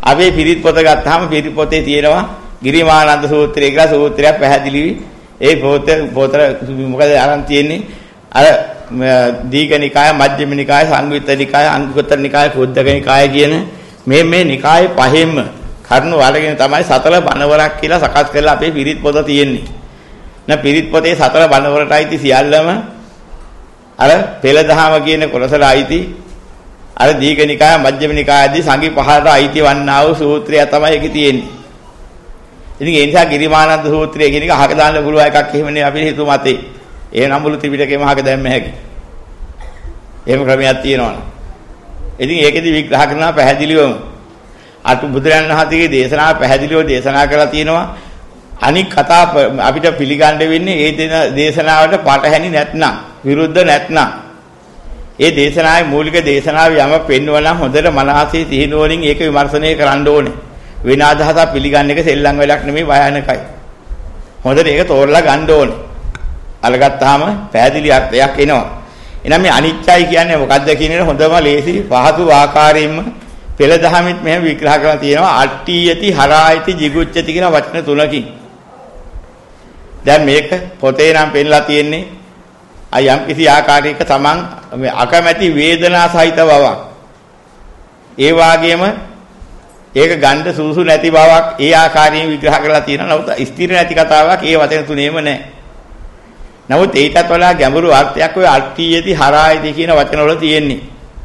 අපි පිරිත් පොත ගත්තාම පිරිත් පොතේ තියෙනවා ගිරිමානන්ද සූත්‍රය කියලා සූත්‍රයක් පැහැදිලිවි. ඒ පොතේ මොකද අරන් තියෙන්නේ? අර දීඝනිකාය, මජ්ක්‍ධිම නිකාය, සංයුත්ත නිකාය, අංගුත්තර නිකාය, කුද්දක නිකාය කියන මේ නිකායේ පහෙන්ම කරුණු වලගෙන තමයි සතර බණවරක් කියලා සකස් කරලා අපේ පිරිත් පොත තියෙන්නේ. නැ පිරිත් පොතේ සතර බණවරටයි ති සියල්ලම අර පෙළ දහම කියන කොටසට අයිති. අර දීඝනිකාය, මජ්ක්‍ධිම නිකායදී සංගි පහකට අයිති වන්නා වූ සූත්‍රය තමයි ඒකේ තියෙන්නේ. ඉතින් ඒ නිසා ගිරිමානන්ද සූත්‍රය කියන එක අහක දාන්න පුළුවන් එකක් එහෙමනේ අපි හිතුව මතේ. ඒ නමුළු ත්‍රිපිටකයම අහක දැම්ම හැකි. එහෙම ක්‍රමයක් තියෙනවනේ. ඉතින් ඒකෙදි විග්‍රහ කරනවා පැහැදිලිවම. අතු බුදුරන් වහන්සේගේ දේශනාව පැහැදිලිව දේශනා කරලා තියෙනවා. අනික් කතා අපිට පිළිගන්න වෙන්නේ ඒ දේශනාවට පටහැනි නැත්නම්, විරුද්ධ නැත්නම්. ඒ දේශනාවේ මූලික දේශනාවේ යම පෙන්වනවා නම් හොඳට මනසේ සිහිනුවණින් ඒක විමර්ශනය කරන්න ඕනේ. වෙන අදහසක් පිළිගන්න එක සෙල්ලම් වෙලක් නෙමෙයි, භයානකයි. හොඳට ඒක තෝරලා ගන්න ඕනේ. අලගත්තාම පැහැදිලි අර්ථයක් එනවා. එහෙනම් මේ අනිත්‍යයි කියන්නේ මොකද්ද කියන එක හොඳම ලේසි පහසු ආකාරයෙන්ම පෙළ දහමෙත් මෙහෙම විග්‍රහ කරලා තියෙනවා. අට්ඨියති, හරායති, jigucchati කියන වචන තුනකින්. දැන් මේක පොතේ නම් පෙන්නලා තියෙන්නේ යම් කිසි ආකාරයක තමන් අකමැති වේදනා සහිත බවක්. ඒ වාගේම ඒක ගන්න සුසු නැති බවක් ඒ ආකාරයෙන් විග්‍රහ කරලා තියෙනවා. නමුත් ස්ථිර නැති කතාවක් ඒ වචන තුනේම නැහැ. නමුත් ඒකත් වඩා ගැඹුරු අර්ථයක් ඔය අට්ඨියති, හරායති කියන වචන වල තියෙන්නේ.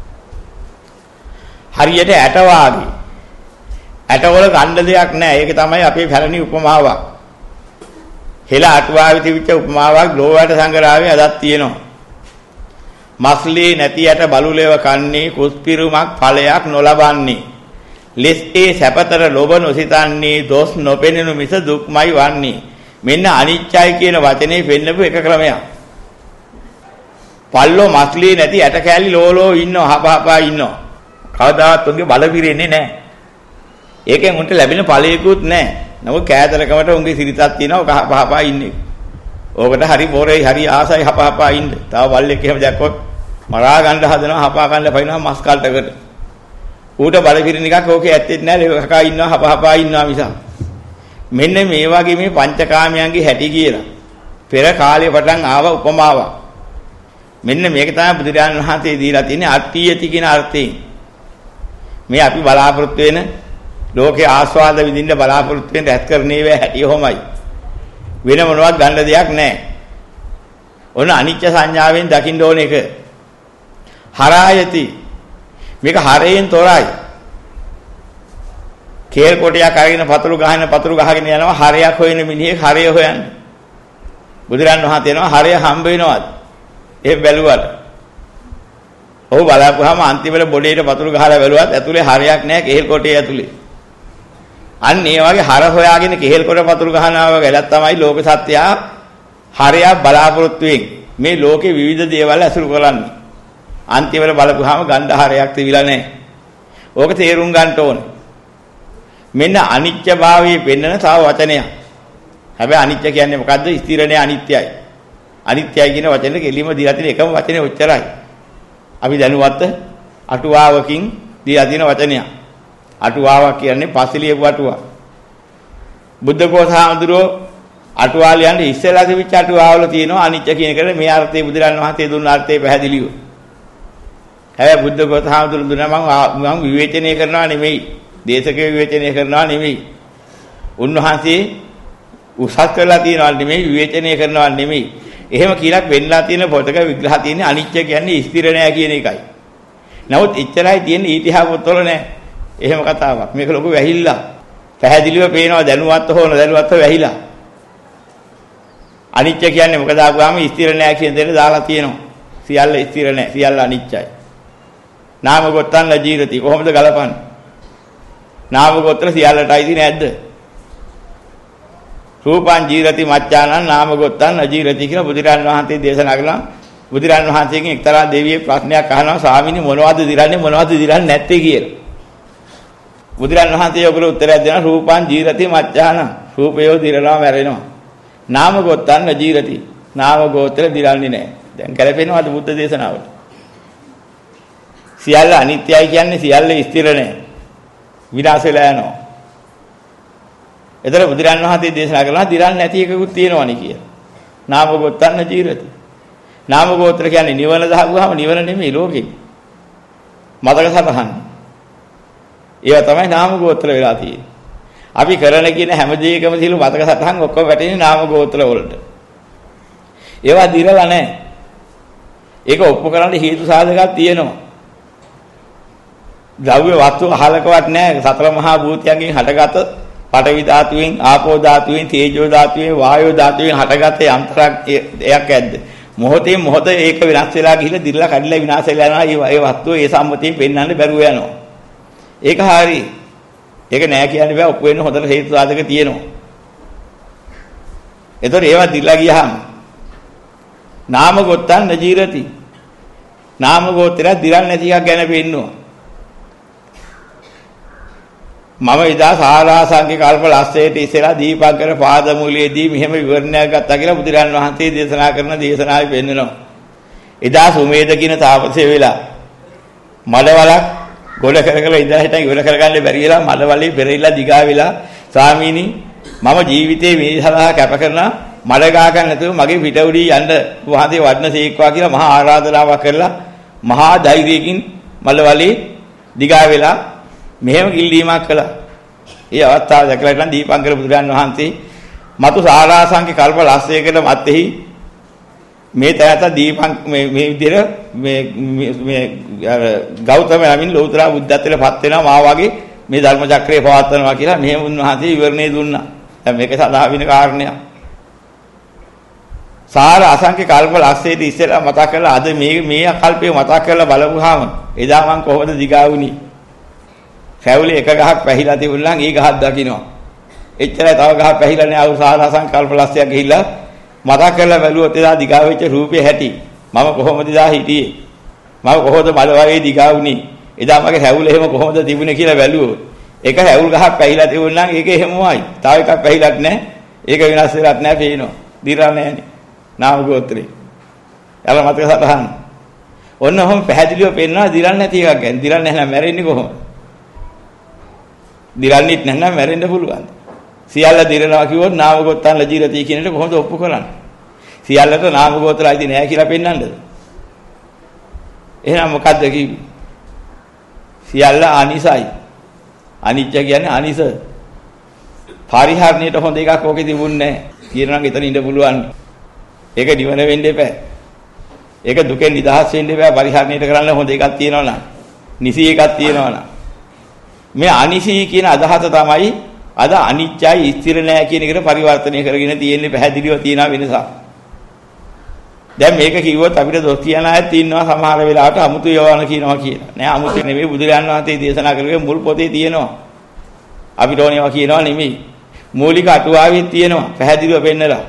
හරියට ඇට වාගේ. ඇටවල ගන්න දෙයක් නැහැ. ඒක තමයි අපේ පැරණි උපමාවක්. හෙළ අටුවාවේ තිබිච්ච උපමාවක් ලෝවාට සංග්‍රහයේ අදක් තියෙනවා. මස්ලී නැති ඇට බලුලේව කන්නේ කුස්පිරුමක් ඵලයක් නොලබන්නේ. ලෙස්ේ සැපතර ලොබ නොසිතන්නේ දොස් නොපෙනෙනු මිස දුක්මයි වන්නේ. මෙන්න අනිච්චයි කියන වචනේ පෙන්නපු එක ක්‍රමයක්. පල්ලෝ මස්ලී නැති ඇට කැලි ලෝලෝ ඉන්නව හපහපා ඉන්නව. කවදාවත් උන්ගේ බල පිරෙන්නේ නැහැ. ඒකෙන් උන්ට ලැබෙන ඵලයකුත් නැහැ. නමුත් කෑදරකමට උන්ගේ සිරිතක් තියෙනවා හපහපා ඉන්නේ. ඕකට හරි බොරේ හරි ආසයි හපහපා ඉන්න. තව බල්ලෙක් එහෙම දැක්කොත් මරා ගන්න හදනවා, හපා ගන්න පයින්නවා මස් කල්ටකට. ඌට බල පිරින එකක් ඕකේ ඇත්තෙත් නැහැ. කකා ඉන්නවා හපහපා ඉන්නවා මිස. මෙන්න මේ වගේ මේ පංචකාමයන්ගේ හැටි කියලා පෙර කාලේ පටන් ආව උපමාවක්. මෙන්න මේක තමයි බුදුරජාණන් වහන්සේ දීලා තියෙන්නේ අට්ඨියති කියන අර්ථයෙන්. මේ අපි බලාපොරොත්තු වෙන ලෝකේ ආස්වාද විඳින්න බලාපොරොත්තු වෙන රැස් කරන්නේ වේ හැටි කොහොමයි. වෙන මොනවත් ගන්න දෙයක් නැහැ. ඔන්න අනිච්ච සංඥාවෙන් දකින්න ඕන එක. හරායති. මේක හරයෙන් තොරයි. කේල් කොටයක් අරගෙන පතුරු ගහගෙන යනවා හරයක් හොයන මිනිහෙක් හරය හොයන්නේ. බුදුරන් වහන්සේ එනවා හරය හම්බ වෙනවද? එහෙම බැලුවට. ඔව් බලාපුවාම අන්තිමට බොඩේට පතුරු ගහලා බැලුවත් ඇතුලේ හරයක් නැහැ කේල් කොටේ ඇතුලේ. අන්න ඒ වගේ හර හොයාගෙන කේල් කොට පතුරු ගහනවා වගේ තමයි ලෝක සත්‍යය හරයක් බලාපොරොත්තු මේ ලෝකේ විවිධ දේවල් අසුරු කරන්නේ. අන්තිමට බලපුවාම ගන්ධ හරයක් තිබිලා නැහැ. ඕක තේරුම් ගන්න ඕනේ. මෙන්න අනිත්‍ය භාවයේ පෙන්වන තව වචනයක්. හැබැයි අනිත්‍ය කියන්නේ මොකද්ද? ස්ථිරනේ අනිත්‍යයි. අනිත්‍යයි කියන වචනේ කෙලිම දීලා තියෙන එකම වචනේ ඔච්චරයි. අපි දැනුවත් අටුවාවකින් දීලා තියෙන වචනයක්. අටුවාවක් කියන්නේ පස්සිලියපු අටුවා. බුද්ධ කෝසහාමුදුරෝ අටුවාලියන්ට ඉස්සෙල්ලා තිබිච්ච අටුවාවල තියෙනවා අනිත්‍ය කියන එකට මේ අර්ථය බුදුරන් වහන්සේ දුන්න අර්ථය පැහැදිලිව. හැබැයි බුද්ධ කෝසහාමුදුරු දුන්නා මම විවේචනය කරනවා නෙමෙයි. දේශකේ විවේචනය කරනවා නෙමෙයි. උන්වහන්සේ උසස් කරලා තියනවා නෙමෙයි, විවේචනය කරනවා නෙමෙයි. එහෙම කියලා වෙන්නලා තියෙන පොතක විග්‍රහ තියෙන්නේ අනිත්‍ය කියන්නේ ස්ථිර නෑ කියන එකයි. නමුත් එච්චරයි තියෙන්නේ ඊතිහාස පොතවල නෑ. එහෙම කතාවක්. මේක ලොකු වැහිල්ලක්. පැහැදිලිව පේනවා දැනුවත් හෝ නොදැනුවත්ව වැහිලා. අනිත්‍ය කියන්නේ මොකද ආවම ස්ථිර නෑ කියන දේ දාලා තියෙනවා. සියල්ල ස්ථිර නෑ. සියල්ල අනිත්‍යයි. නාම ගොත්තන් ජීවිතي කොහොමද ගලපන්නේ? නාම ගෝත්‍ර සියල්ලටයි නැද්ද? රූපං ජීරති මච්ඡානං නාම ගෝත්තං අජීරති කියලා බුදුරන් වහන්සේ දේශනා කළා. බුදුරන් වහන්සේගෙන් එක්තරා දෙවියෙක් ප්‍රශ්නයක් අහනවා ස්වාමීනි මොනවද දිරන්නේ නැත්තේ කියලා. බුදුරන් වහන්සේ ඔයගොල්ලෝ උත්තරයක් දෙනවා රූපං ජීරති මච්ඡානං. රූපයෝ දිරනවා මැරෙනවා. නාම ගෝත්තං අජීරති. නාම ගෝත්‍ර දිරන්නේ නැහැ. දැන් කරපෙනවද බුද්ධ දේශනාවට? සියල්ල අනිත්‍යයි කියන්නේ සියල්ල ස්ථිර නැහැ. විනාශ වෙලා යනවා. එතන බුදුරන් වහන්සේ දේශනා කරනවා දිරන්නේ නැති එකකුත් තියෙනවනේ කියලා. නාම ගෝත්‍රන්න ජීරති. නාම ගෝත්‍ර කියන්නේ නිවන දහගුවාම නිවන නෙමෙයි ලෝකෙ. මතක සතහන්. ඒවා තමයි නාම ගෝත්‍ර වෙලා තියෙන්නේ. අපි කරන කියන හැම දෙයකම සිළු මතක සතහන් ඔක්කොම වැටෙන්නේ නාම ගෝත්‍ර වලට. ඒවා දිරලා නැහැ. ඒක ඔප්පු කරන්න හේතු සාධකයක් තියෙනවා. ද්‍රව්‍ය වස්තු අහලකවත් නැහැ. සතර මහා භූතයන්ගෙන් හටගත පඨවි ධාතුවෙන්, ආපෝ ධාතුවෙන්, තේජෝ ධාතුවෙන්, වායෝ ධාතුවෙන් හටගත යන්ත්‍රයක් එයක් ඇද්ද? මොහොතේ මොහොත ඒක විනාශ වෙලා ගිහිල්ලා දිරලා කඩලා විනාශ වෙලා යනවා. ඒ වස්තුව ඒ සම්මතියෙන් පෙන්වන්න බැරුව යනවා. ඒක හරියි. ඒක නෑ කියන්න බෑ. ඔප්පු වෙන්න හොඳට හේතු සාධක තියෙනවා. ඒතර ඒවා දිරලා ගියහම නාම ගොත්තන් නජීරති. නාම ගෝත්‍රය දිරන්නේ නැති එකක් ගැන පෙන්නවා. මම ඉදා සාරාසංඛ්‍ය කල්ප ලස්සේට ඉස්සෙලා දීපංකර පාදමූලයේදී මෙහෙම විවරණයක් ගත්තා කියලා බුදුරන් වහන්සේ දේශනා කරන දේශනාවේ පෙන්නනවා. එදා සුමේද කියන තාපසය වෙලා මඩවලක් ගොඩ කරකලා ඉඳලා හිටන් ඉවර කරගන්න බැරි වෙලා මඩවලේ පෙරෙilla දිගා වෙලා ස්වාමීනි මම ජීවිතේ මේ සඳහා කැප කරන මඩ ගා ගන්න නැතුව මගේ පිට උඩී යන්න වහන්සේ වඩනසේක්වා කියලා මහා ආරාධනාවක් කරලා මහා ධෛර්යයෙන් මඩවලේ දිගා වෙලා මෙහෙම කිල්ලීමක් කළා. ඒ අවස්ථාව දැකලා ඉතින් දීපංකර බුදුරන් වහන්සේ මතු සාරාසංඛ්‍ය කල්ප ලස්සයකට මැත්තේහි මේ තැනත දීපං මේ විදිහට මේ ගෞතම යමින් ලෞතර බුද්ධත්වයට පත් වෙනවා මා වගේ මේ ධර්ම චක්‍රය පවත්වනවා කියලා මෙහෙම උන්වහන්සේ විවරණේ දුන්නා. දැන් මේක සදා වින කාරණයක්. සාර අසංඛ්‍ය කල්ප ලස්සේට ඉස්සෙල්ලා මතක් කරලා අද මේ අකල්පේ මතක් කරලා බලපුවාම එදා මං කොහොමද දිගා වුනේ? කැවුලේ එක ගහක් පැහිලා තිබුණා නම් ඊ ගහක් දකින්නවා. එච්චරයි තව ගහක් පැහිලා නෑ අවු සාරාසං කල්ප ලස්සයක් ගිහිල්ලා මතක් කරලා බැලුවොත් එදා දිගා වෙච්ච රූපේ හැටි. මම කොහොමද එදා හිටියේ? මම කොහොමද මල වගේ දිගා වුනේ? එදා මගේ කැවුල එහෙම කොහොමද තිබුණේ කියලා බැලුවොත් එක කැවුල් ගහක් පැහිලා තිබුණා නම් ඒක එහෙමමයි. තව එකක් පැහිලත් නෑ. ඒක විනාශ වෙලත් නෑ පේනවා. දිරලා නෑනේ. නාම ගෝත්‍රේ. යාළ මතක සතහන්. ඔන්න ඔහොම පැහැදිලිව පෙන්නනවා දිරන්නේ නැති එකක් ගැන. දිරන්නේ නැත්නම් මැරෙන්නේ කොහොමද? දිරන්නේත් නැත්නම් මැරෙන්න පුළුවන්. සියල්ල දිරනවා කිව්වොත් නාම ගෝත්‍රයන් ලජීරති කියන එක කොහොමද ඔප්පු කරන්නේ? සියල්ලට නාම ගෝත්‍රයයි නෑ කියලා පෙන්නන්නද? එහෙනම් මොකද්ද කිව්වේ? සියල්ල අනිසයි. අනිච්ච කියන්නේ අනිස. පරිහරණයට හොඳ එකක් ඕකේ තිබුණේ නෑ. කියනවා නම් එතන ඉඳ පුළුවන්. ඒක නිවන වෙන්න එපා. ඒක දුකෙන් නිදහස් වෙන්න එපා. පරිහරණයට කරන්න හොඳ එකක් තියෙනවා නම්. නිසි එකක් තියෙනවා නම්. මේ අනිසී කියන අදහස තමයි අද අනිත්‍යයි ස්ථිර නෑ කියන එකට පරිවර්තනය කරගෙන තියෙන්නේ පැහැදිලිව තියෙන වෙනසක්. දැන් මේක කිව්වොත් අපිට දොස් කියන අයත් ඉන්නවා සමහර වෙලාවට අමුතු යවන කියනවා කියලා. නෑ අමුතු නෙමෙයි බුදුරජාණන් වහන්සේ දේශනා කරගෙන මුල් පොතේ තියෙනවා. අපිට ඕනේවා කියනවා නෙමෙයි. මූලික අටුවාවේ තියෙනවා පැහැදිලිව පෙන්නලා.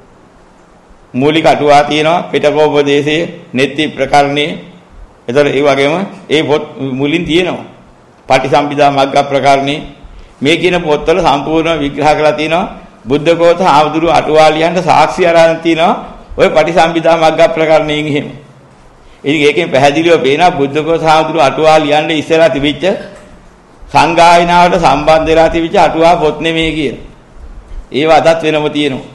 මූලික අටුවා තියෙනවා පිටකෝපදේශයේ නෙත්ති ප්‍රකරණේ. ඒතර ඒ වගේම ඒ පොත් මුලින් තියෙනවා. පටිසම්භිදා මග්ග ප්‍රකරණේ මේ කියන පොත්වල සම්පූර්ණ විග්‍රහ කරලා තිනවා. බුද්ධකෝත ආවුදුරු අටුවාලියන්ට සාක්ෂි අරන් තිනවා. ඔය පටිසම්භිදා මග්ග ප්‍රකරණයෙන් එහෙම. ඉතින් ඒකෙන් පැහැදිලිව පේනවා බුද්ධකෝත ආවුදුරු අටුවාලියන්ට ඉස්සරහා තිබිච්ච සංගායනාවට සම්බන්ධ වෙලා තිබිච්ච අටුවා පොත් නෙමෙයි කියලා. ඒව අදත් වෙනම තියෙනවා.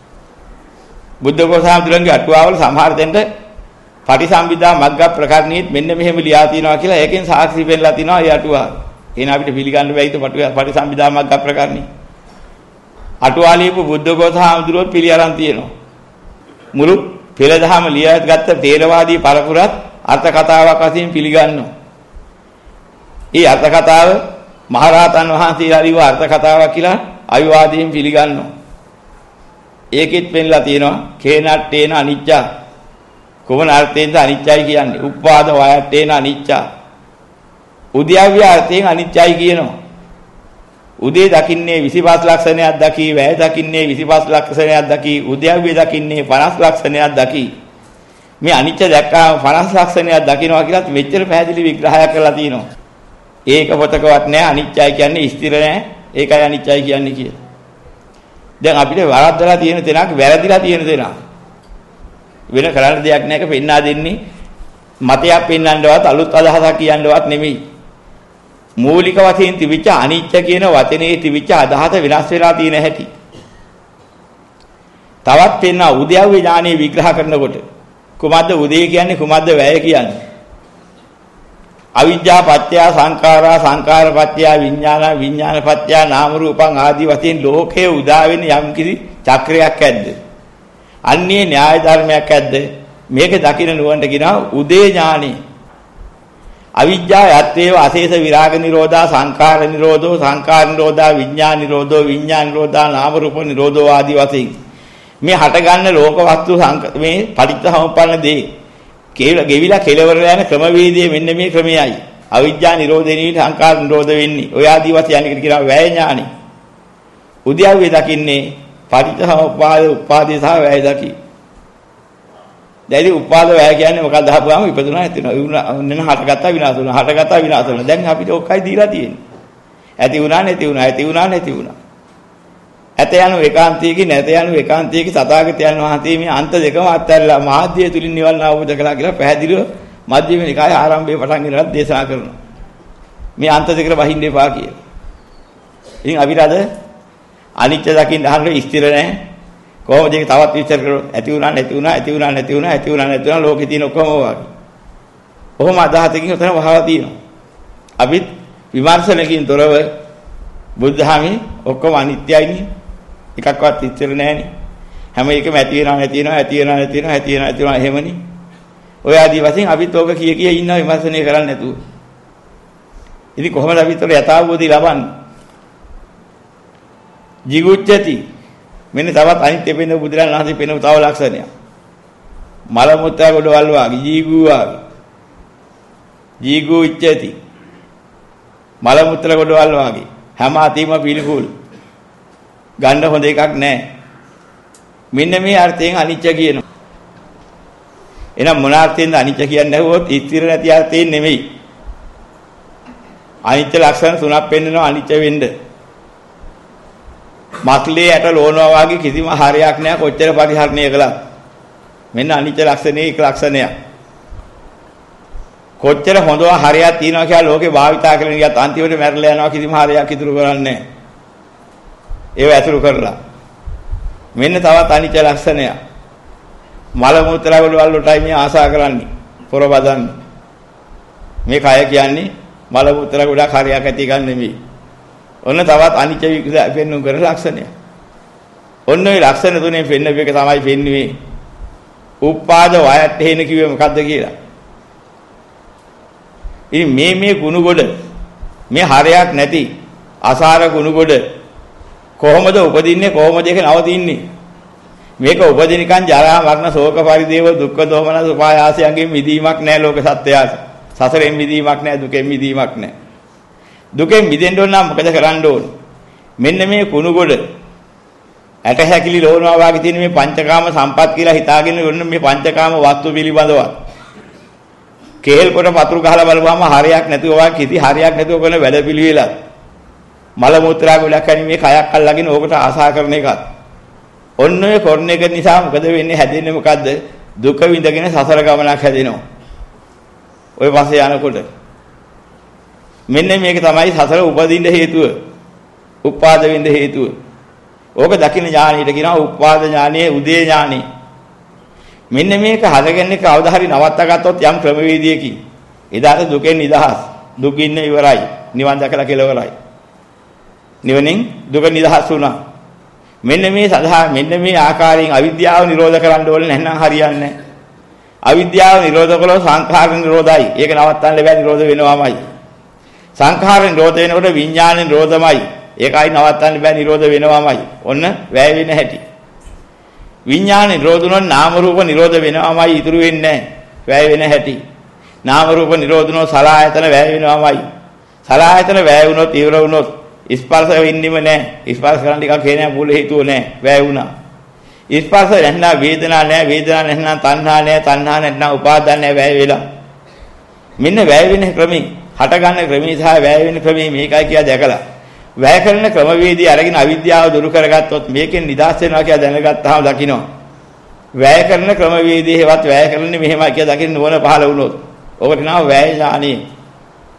බුද්ධකෝත ආවුදුරුන්ගේ අටුවාවල සමහර දෙන්න පටිසම්භිදා මග්ග ප්‍රකරණීත් මෙන්න මෙහෙම ලියා තිනවා කියලා ඒකෙන් සාක්ෂි පෙන්නලා තිනවා ඒ අටුවා. එහෙනම් අපිට පිළිගන්න බැයිද පටිසම්භිදා මග්ග ප්‍රකරණී. අටුවාලියපු බුද්ධකෝත ආවුදුරුවෝ පිළි අරන් තියෙනවා. මුළු පෙළ දහම ලියාගත් තේරවාදී පරපුරත් අර්ථ කතාවක් වශයෙන් පිළිගන්නවා. ඒ අර්ථ කතාව මහරහතන් වහන්සේලා ලියව අර්ථ කතාවක් කියලා අවිවාදයෙන් පිළිගන්නවා. ඒකෙත් පෙන්නලා තියෙනවා කේනට්ටේන අනිච්චා. කොමන අර්ථයෙන්ද අනිච්චයි කියන්නේ? උපාද වයට්ටේන අනිච්චා. උද්‍යව්‍ය අර්ථයෙන් අනිච්චයි කියනවා. උදේ දකින්නේ 25 ලක්ෂණයක් දකි, වැය දකින්නේ 25 ලක්ෂණයක් දකි, උද්‍යව්‍ය දකින්නේ 50 ලක්ෂණයක් දකි. මේ අනිච්ච දැක්කාම 50 ලක්ෂණයක් දකින්නවා කියලාත් මෙච්චර පැහැදිලි විග්‍රහයක් කරලා තියෙනවා. ඒක පොතකවත් නෑ අනිච්චයි කියන්නේ ස්ථිර නෑ. ඒකයි අනිච්චයි කියන්නේ කියලා. දැන් අපිට වරද්දලා තියෙන තැනක් වැරදිලා තියෙන තැනක්. වෙන කරන්න දෙයක් නැහැ. ඒක පෙන්වා දෙන්නේ මතයක් පෙන්වන්නවත් අලුත් අදහසක් කියන්නවත් නෙමෙයි. මූලික වශයෙන් තිබිච්ච අනිත්‍ය කියන වචනේ තිබිච්ච අදහස වෙනස් වෙලා තියෙන හැටි. තවත් වෙන උද්‍යව්‍ය ඥානෙ විග්‍රහ කරනකොට කුමද්ද උදේ කියන්නේ කුමද්ද වැය කියන්නේ? අවිජ්ජා පත්‍ය සංඛාරා සංඛාර පත්‍ය විඥාන විඥාන පත්‍ය නාම රූපං ආදී වශයෙන් ලෝකයේ උදා වෙන යම්කිසි චක්‍රයක් ඇද්ද? අන්නේ න්‍යාය ධර්මයක් ඇද්ද? මේක දකින්න නුවණට කියනවා උදේ ඥානෙ. අවිජ්ජා යත්තේව අශේෂ විරාග නිරෝධා සංඛාර නිරෝධෝ සංඛාර නිරෝධා විඥාන නිරෝධෝ විඥාන නිරෝධා නාම රූප නිරෝධෝ ආදී වශයෙන් මේ හටගන්න ලෝක වස්තු මේ පටිච්චසමුප්පන්න දේ ගෙවිලා කෙලවර යන ක්‍රමවේදයේ මෙන්න මේ ක්‍රමයයි. අවිජ්ජා නිරෝධේනි සංඛාර නිරෝධ වෙන්නේ. ඔය ආදී වශයෙන් යන්නේ කියනවා වැය ඥානෙ. උද්‍යව්වේ දකින්නේ පටිච්චසමුප්පාද උපාදී සහ වැය දකි. දැන් උපාද වැය කියන්නේ මොකක්ද අහපුවාම ඉපදුනා නැතිනවා. නෙන හටගත්තා විනාශ වුණා. හටගත්තා විනාශ වුණා. දැන් අපිට ඔක්කයි දීලා තියෙන්නේ. ඇති වුණා නැති වුණා. ඇති වුණා නැති වුණා. ඇත යනු ඒකාන්තයේකී නැත යනු ඒකාන්තයේකී තථාගතයන් වහන්සේ මේ අන්ත දෙකම අත්හැරලා මාධ්‍ය තුලින් නිවන් අවබෝධ කළා කියලා පැහැදිලිව මධ්‍යම නිකායේ ආරම්භයේ පටන් ගෙනලා දේශනා කරනවා. මේ අන්ත දෙකට වහින්න එපා කියලා. ඉතින් අපිට අද අනිත්‍ය දකින්න අහන්නේ ස්ථිර නැහැ. කොහොමද ඒක තවත් විස්තර කරොත් ඇති වුණා නැති වුණා ඇති වුණා නැති වුණා ඇති වුණා නැති වුණා ලෝකේ තියෙන ඔක්කොම වගේ. ඔහොම අදහතකින් උතන වහලා තියෙනවා. අපිත් විමර්ශනකින් තොරව බුද්ධහමී ඔක්කොම අනිත්‍යයිනේ. එකක්වත් ඉච්චර නැහෙනේ. හැම එකම ඇති වෙනවා නැති වෙනවා ඇති වෙනවා නැති වෙනවා ඇති වෙනවා නැති වෙනවා එහෙමනේ. ඔය ආදී වශයෙන් අපිත් ඕක කිය ඉන්නවා විමර්ශනය කරන්නේ නැතුව. ඉතින් කොහොමද අපිත් උඩ යථාභූතය ලබන්නේ? jigucchati මෙන්න තවත් අනිත්‍ය වෙන බුදුරජාණන් වහන්සේ පෙන්වන තව ලක්ෂණයක්. මල මුත්‍රා ගොඩවල් වාගේ ජීගු වාගේ. jigucchati මල මුත්‍රා ගොඩවල් වාගේ හැම අතීම පිළිකුල්. ගන්න හොඳ එකක් නැහැ. මෙන්න මේ අර්ථයෙන් අනිත්‍ය කියනවා. එහෙනම් මොන අර්ථයෙන්ද අනිත්‍ය කියන්නේ නැහුවොත් ස්ථිර නැති අර්ථයෙන් නෙමෙයි. අනිත්‍ය ලක්ෂණ තුනක් පෙන්වනවා අනිත්‍ය වෙන්න. මස්ලේ යට ලෝනවා වගේ කිසිම හරයක් නැහැ කොච්චර පරිහරණය කළත්. මෙන්න අනිත්‍ය ලක්ෂණේ එක ලක්ෂණයක්. කොච්චර හොඳව හරයක් තියනවා කියලා ලෝකේ භාවිතා කරගෙන ගියත් අන්තිමට මැරලා යනවා කිසිම හරයක් ඉතුරු කරන්නේ නැහැ. ඒව ඇතුළු කරලා. මෙන්න තවත් අනිත්‍ය ලක්ෂණයක්. මල මුත්‍රා වල වලටයි මේ ආශා කරන්නේ. පොර බදන්නේ. මේ කය කියන්නේ මල මුත්‍රා ගොඩක් හරයක් ඇති ගන්න නෙමෙයි. ඔන්න තවත් අනිත්‍ය පෙන්වු කරන ලක්ෂණයක්. ඔන්න ඔය ලක්ෂණ තුනේ පෙන්වපු එක තමයි පෙන්වුවේ. උපාද වයත් හේන කිව්වේ මොකද්ද කියලා. ඉතින් මේ ගුණ ගොඩ මේ හරයක් නැති අසාර ගුණ ගොඩ කොහොමද උපදින්නේ කොහොමද ඒක නවතින්නේ? මේක උපදිනකන් ජරා මරණ ශෝක පරිදේව දුක්ඛ දෝමනස් උපායාසයන්ගෙන් මිදීමක් නැහැ ලෝක සත්‍යයට. සසරෙන් මිදීමක් නැහැ දුකෙන් මිදීමක් නැහැ. දුකෙන් මිදෙන්න ඕන නම් මොකද කරන්න ඕන? මෙන්න මේ කුණු ගොඩ ඇට හැකිලි ලෝනවා වාගේ තියෙන මේ පංචකාම සම්පත් කියලා හිතාගෙන ඉන්න මේ පංචකාම වස්තු පිළිබඳව කේල් කොට පතුරු ගහලා බලපුවාම හරයක් නැතුව වාගේ කිසි හරයක් නැතුව කරන වැඩපිළිවෙලක්. මල මුත්‍රා ගොඩක් හරි මේ කයක් අල්ලගෙන ඕකට ආසා කරන එකත්. ඔන්න ඔය කරන එක නිසා මොකද වෙන්නේ හැදෙන්නේ මොකද්ද? දුක විඳගෙන සසර ගමනක් හැදෙනවා. ඔය පස්සේ යනකොට මෙන්න මේක තමයි සසර උපදින්න හේතුව. උපාද වෙන්න හේතුව. ඕක දකින්න ඥානෙට කියනවා උපාද ඥානෙ උදේ ඥානෙ. මෙන්න මේක හදගන්නේ කවදා හරි නවත්තා ගත්තොත් යම් ක්‍රමවේදයකින් එදාට දුකෙන් නිදහස්. දුකින් ඉවරයි. නිවන් දැකලා කෙලවරයි. නිවනින් දුක නිදහස් වුණා. මෙන්න මේ සදා මෙන්න මේ ආකාරයෙන් අවිද්‍යාව නිරෝධ කරන්න ඕනේ නැත්නම් හරියන්නේ නැහැ. අවිද්‍යාව නිරෝධ කළොත් සංඛාර නිරෝධයි. ඒක නවත්තන්න බෑ නිරෝධ වෙනවාමයි. සංඛාර නිරෝධ වෙනකොට විඥාන නිරෝධමයි. ඒකයි නවත්තන්න බෑ නිරෝධ වෙනවාමයි. ඔන්න වැය වෙන හැටි. විඥාන නිරෝධ වුණොත් නාම රූප නිරෝධ වෙනවාමයි ඉතුරු වෙන්නේ නැහැ. වැය වෙන හැටි. නාම රූප නිරෝධ වුණොත් සලආයතන වැය වෙනවාමයි. සලආයතන වැය වුණොත් ඉවර වුණොත් ස්පර්ශ වෙන්නෙම නැහැ. ස්පර්ශ කරන්න ටිකක් හේනේ මූල හේතුව නැහැ. වැය වුණා. ස්පර්ශ නැත්නම් වේදනා නැහැ. වේදනා නැත්නම් තණ්හා නැහැ. තණ්හා නැත්නම් උපාදාන නැහැ. වැය වෙලා. මෙන්න වැය වෙන ක්‍රමී හට ගන්න ක්‍රමී සහ වැය වෙන ක්‍රමී මේකයි කියලා දැකලා වැය කරන ක්‍රමවේදී අරගෙන අවිද්‍යාව දුරු කරගත්තොත් මේකෙන් නිදහස් වෙනවා කියලා දැනගත්තාම දකින්න. වැය කරන ක්‍රමවේදී හේවත් වැය කරන්නේ මෙහෙමයි කියලා දකින්න ඕන පහළ වුණොත්. ඕකට කියනවා වැය ඥානෙ.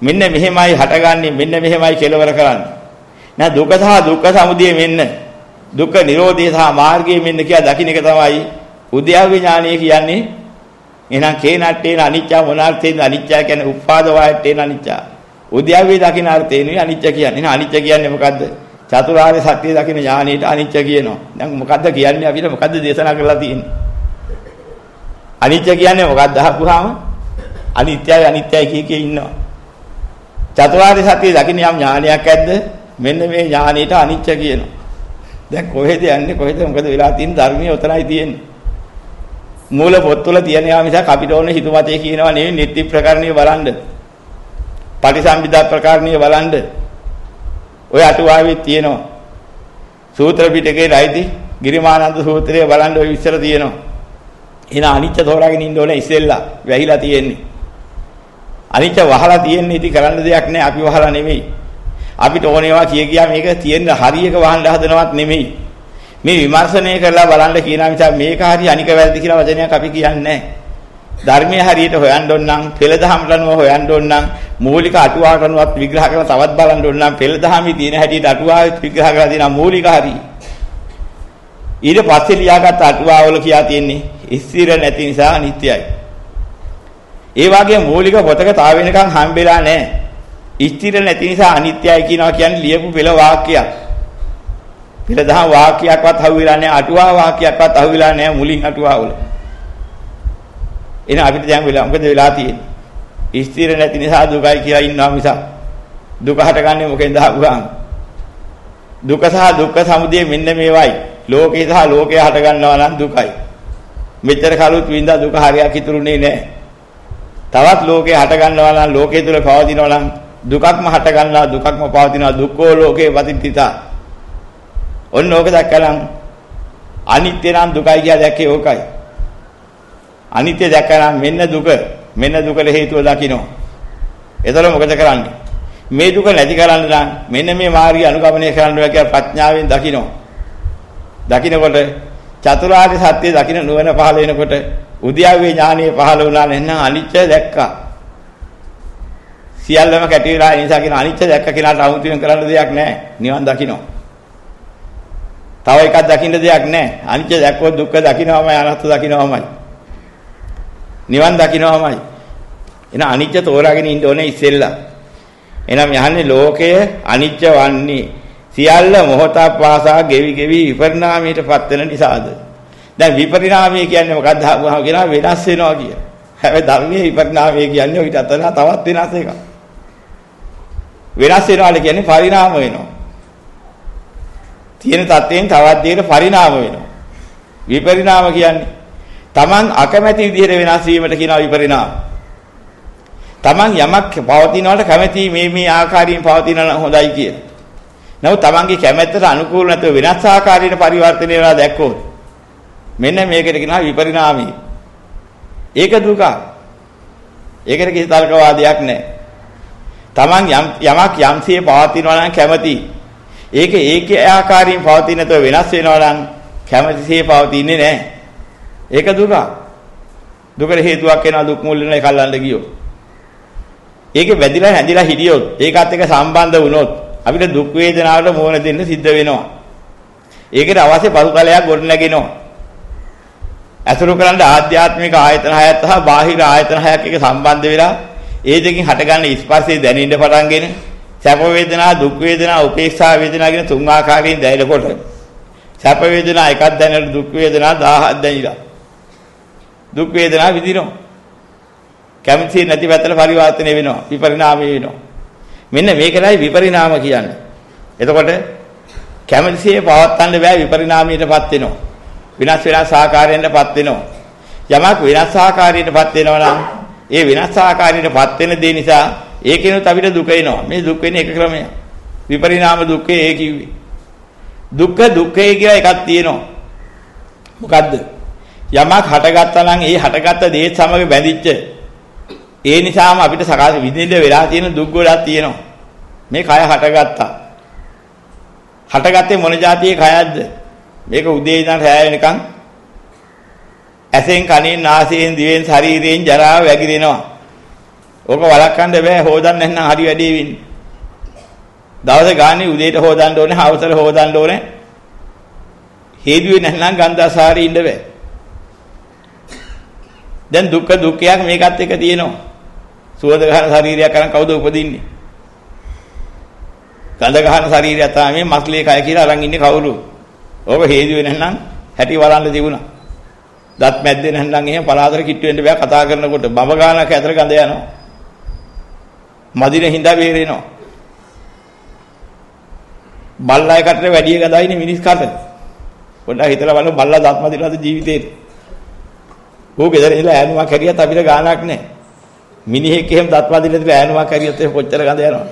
මෙන්න මෙහෙමයි හටගන්නේ මෙන්න මෙහෙමයි කෙලවර කරන්නේ. නෑ දුක සහ දුක්ඛ සමුදය මෙන්න දුක්ඛ නිරෝධය සහ මාර්ගය මෙන්න කියලා දකින්න එක තමයි උද්‍යව්‍ය ඥානය කියන්නේ. එහෙනම් කේනට්ටේන අනිච්ච මොනාර්ථයෙන් අනිච්ච කියන්නේ උපාද වායට්ටේන අනිච්ච. උද්‍යව්‍ය දකින්න අර්ථයෙන් අනිච්ච කියන්නේ. එහෙනම් අනිච්ච කියන්නේ මොකද්ද? චතුරාර්ය සත්‍ය දකින්න ඥානෙට අනිච්ච කියනවා. දැන් මොකද්ද කියන්නේ අපිට මොකද්ද දේශනා කරලා තියෙන්නේ? අනිච්ච කියන්නේ මොකක්ද අහපුවාම අනිත්‍යයි අනිත්‍යයි කිය ඉන්නවා. චතුරාර්ය සත්‍ය දකින්න යම් ඥානයක් ඇද්ද? මෙන්න මේ ඥානෙට අනිච්ච කියනවා. දැන් කොහෙද යන්නේ කොහෙද මොකද වෙලා තියෙන්නේ ධර්මයේ උතරයි තියෙන්නේ. මූල පොත්වල තියෙනවා මිසක් අපිට ඕනේ හිතුමතේ කියනවා නෙවෙයි නිත්‍ය ප්‍රකරණීය බලන්න. පටිසම්භිදා ප්‍රකරණීය බලන්න. ඔය අටුවාවේ තියෙනවා. සූත්‍ර පිටකේ රයිති ගිරිමානන්ද සූත්‍රයේ බලන්න ඔය විස්තර තියෙනවා. එන අනිච්ච තෝරාගෙන ඉන්න ඕනේ ඉස්සෙල්ලා වැහිලා තියෙන්නේ. අනිච්ච වහලා තියෙන්නේ ඉතින් කරන්න දෙයක් නැහැ අපි වහලා නෙමෙයි. අපිට ඕනේවා කියා මේක තියෙන හරියක වහන්න හදනවත් නෙමෙයි. මේ විමර්ශනය කරලා බලන්න කියනවා මිසක් මේක හරි අනික වැරදි කියලා වචනයක් අපි කියන්නේ නැහැ. ධර්මයේ හරියට හොයන්න ඕන නම් පෙළ දහමට අනුව හොයන්න ඕන නම් මූලික අටුවාවට අනුව විග්‍රහ කරලා තවත් බලන්න ඕන නම් පෙළ දහමේ තියෙන හැටියට අටුවාවෙත් විග්‍රහ කරලා තියෙනවා මූලික හරිය. ඊට පස්සේ ලියාගත් අටුවාවල කියා තියෙන්නේ ස්ථිර නැති නිසා අනිත්‍යයි. ඒ වගේ මූලික පොතක තාව වෙනකන් හම්බෙලා නැහැ. ස්ථිර නැති නිසා අනිත්‍යයි කියනවා කියන්නේ ලියපු පෙළ වාක්‍යයක්. පෙළ දහම් වාක්‍යයක්වත් අහුවෙලා නැහැ අටුවා වාක්‍යයක්වත් අහුවෙලා නැහැ මුලින් අටුවාවල. එන අපිට දැන් වෙලා මොකද වෙලා තියෙන්නේ? ස්ථිර නැති නිසා දුකයි කියලා ඉන්නවා මිසක් දුක හටගන්නේ මොකෙන්ද අහුවාම? දුක සහ දුක්ඛ සමුදය මෙන්න මේවයි. ලෝකේ සහ ලෝකේ හට ගන්නවා නම් දුකයි. මෙච්චර කලුත් වින්දා දුක හරියක් ඉතුරුනේ නැහැ. තවත් ලෝකේ හට ගන්නවා නම් ලෝකයේ තුල පවතිනවා නම් දුකක්ම හට ගන්නවා දුකක්ම පවතිනවා දුක්ඛෝ ලෝකේ පතිත්‍ිතා. ඔන්න ඕක දැක්කනම් අනිත්‍ය නම් දුකයි කියලා දැක්කේ ඕකයි. අනිත්‍ය දැක්කනම් මෙන්න දුකට හේතුව දකින්න. එතකොට මොකද කරන්නේ? මේ දුක නැති කරන්න නම් මෙන්න මේ මාර්ගය අනුගමනය කරන්න ඕන කියලා ප්‍රඥාවෙන් දකින්න. දකින්නකොට චතුරාර්ය සත්‍ය දකින්න නුවණ පහළ වෙනකොට උද්‍යව්‍ය ඥානීය පහළ වුණා නැත්නම් අනිත්‍ය දැක්කා. සියල්ලම කැටි වෙලා ඒ නිසා කියන අනිත්‍ය දැක්ක කෙනාට අමුතුවෙන් කරන්න දෙයක් නැහැ. නිවන් දකින්න. තව එකක් දකින්න දෙයක් නැහැ. අනිත්‍ය දැක්කොත් දුක්ඛ දකින්නවමයි අනාත්ම දකින්නවමයි. නිවන් දකින්නවමයි. එහෙනම් අනිත්‍ය තෝරාගෙන ඉන්න ඕනේ ඉස්සෙල්ලා. එහෙනම් යහන්නේ ලෝකය අනිත්‍ය වන්නේ සියල්ල මොහොතක් පාසා ගෙවි ගෙවි විපරිණාමයටපත් වෙන නිසාද? දැන් විපරිණාමය කියන්නේ මොකක්ද? කියනවා වෙනස් වෙනවා කිය. හැබැයි ධර්මයේ විපරිණාමය කියන්නේ ඔයිට අතර තවත් වෙනස් එකක්. වෙනස් වෙනවා කියන්නේ පරිණාම වෙනවා. තියෙන තත්ත්වයෙන් තවත් දෙයකට පරිණාම වෙනවා. විපරිණාම කියන්නේ Taman අකමැති විදිහට වෙනස් වීමට කියනවා විපරිණාම. Taman යමක් පවතිනවට කැමැති මේ ආකාරයෙන් පවතිනවා හොඳයි කියලා. නමුත් Tamanගේ කැමැත්තට අනුකූල නැතුව වෙනස් ආකාරයකට පරිවර්තනය වෙනවා දැක්කොත් මෙන්න මේකට කියනවා විපරිණාමය. ඒක දුක. ඒකට කිසි තර්කවාදයක් නැහැ. Taman යමක් යම්සේ පවතිනවා නම් කැමැති. ඒකේ ආකාරයෙන් පවතින නැතුව වෙනස් වෙනවා නම් කැමැතිසේ පවතින්නේ නැහැ. ඒක දුක. දුකට හේතුවක් වෙනවා දුක් මුල් වෙනවා ඒකල්ලන්න ගියොත්. ඒකේ වැදිලා හැදිලා හිටියොත් ඒකත් එක්ක සම්බන්ධ වුණොත් අපිට දුක් වේදනාවට මුහුණ දෙන්න සිද්ධ වෙනවා. ඒකට අවශ්‍ය පසුතලයක් ගොඩනගෙනවා. අසුරු කරන්න ආධ්‍යාත්මික ආයතන හයත් සහ බාහිර ආයතන හයක් එක්ක සම්බන්ධ වෙලා ඒ දෙකෙන් හටගන්න ස්පර්ශය දැනෙන්න පටන්ගෙන සැප වේදනා දුක් වේදනා උපේක්ෂා වේදනා කියන තුන් ආකාරයෙන් දැනෙනකොට සැප වේදනා එකක් දැනෙන දුක් වේදනා 1000ක් දැනිලා දුක් වේදනා විඳිනවා. කැමති නැති පැත්තට පරිවර්තනය වෙනවා විපරිණාමය වෙනවා. මෙන්න මේකයි විපරිණාම කියන්නේ. එතකොට කැමැතිසේ පවත්තන්න බෑ විපරිණාමයටපත් වෙනවා. විනාශ ආකාරයෙන්පත් වෙනවා. යමක් විනාශ ආකාරයෙන්පත් වෙනවා නම් ඒ විනාශ ආකාරයෙන්පත් වෙන දේ නිසා ඒකිනුත් අපිට දුක එනවා. මේ දුක් වෙන එක ක්‍රමයක්. විපරිණාම දුක්ඛය ඒ කිව්වේ. දුක්ඛය කියලා එකක් තියෙනවා. මොකද්ද? යමක් හටගත්තා නම් ඒ හටගත්ත දේ සමග බැඳිච්ච ඒ නිසාම අපිට සකාශ විඳින්න වෙලා තියෙන දුක් ගොඩක් තියෙනවා. මේ කය හටගත්තා. හටගත්තේ මොන જાතියේ කයක්ද? මේක උදේ ඉඳන් රැය වෙනකන් ඇසෙන් කනෙන් නාසයෙන් දිවෙන් ශරීරයෙන් ජරාව වැగిරෙනවා. ඕක වළක්වන්න බෑ හොදන්න නැත්නම් හරි වැඩේ වෙන්නේ. දවසේ ගානේ උදේට හොදන්න ඕනේ, හවසට හොදන්න ඕනේ. හේදුවේ නැත්නම් ගන්ධාසාරේ ඉන්න බෑ. දැන් දුක්ඛයක් මේකත් එක තියෙනවා. සුවඳ ගහන ශරීරයක් කරන් කවුද උපදින්නේ? ගඳ ගහන ශරීරය තමයි මස්ලේ කය කියලා අරන් ඉන්නේ කවුරු? ඕක හේදුවේ නැත්නම් හැටි වලන්න තිබුණා. දත් මැද්දේ නැත්නම් එහෙම පලාතර කිට්ටු වෙන්න බෑ කතා කරනකොට. බඹ ගානක් ඇතර ගඳ යනවා. මදින හිඳා බේරෙනවා. බල්ලා එකට වැඩි ගඳයිනේ මිනිස් කට. පොඩ්ඩක් හිතලා බලන්න බල්ලා දත් මදිනවද ජීවිතේට? ඌ ගෙදර ඉඳලා ඈනුමක් හැරියත් අපිට ගානක් නැහැ. මිනිහෙක් එහෙම දත් මදින්න ඉඳලා ඈනුමක් හැරියත් එහෙම කොච්චර ගඳ යනවද?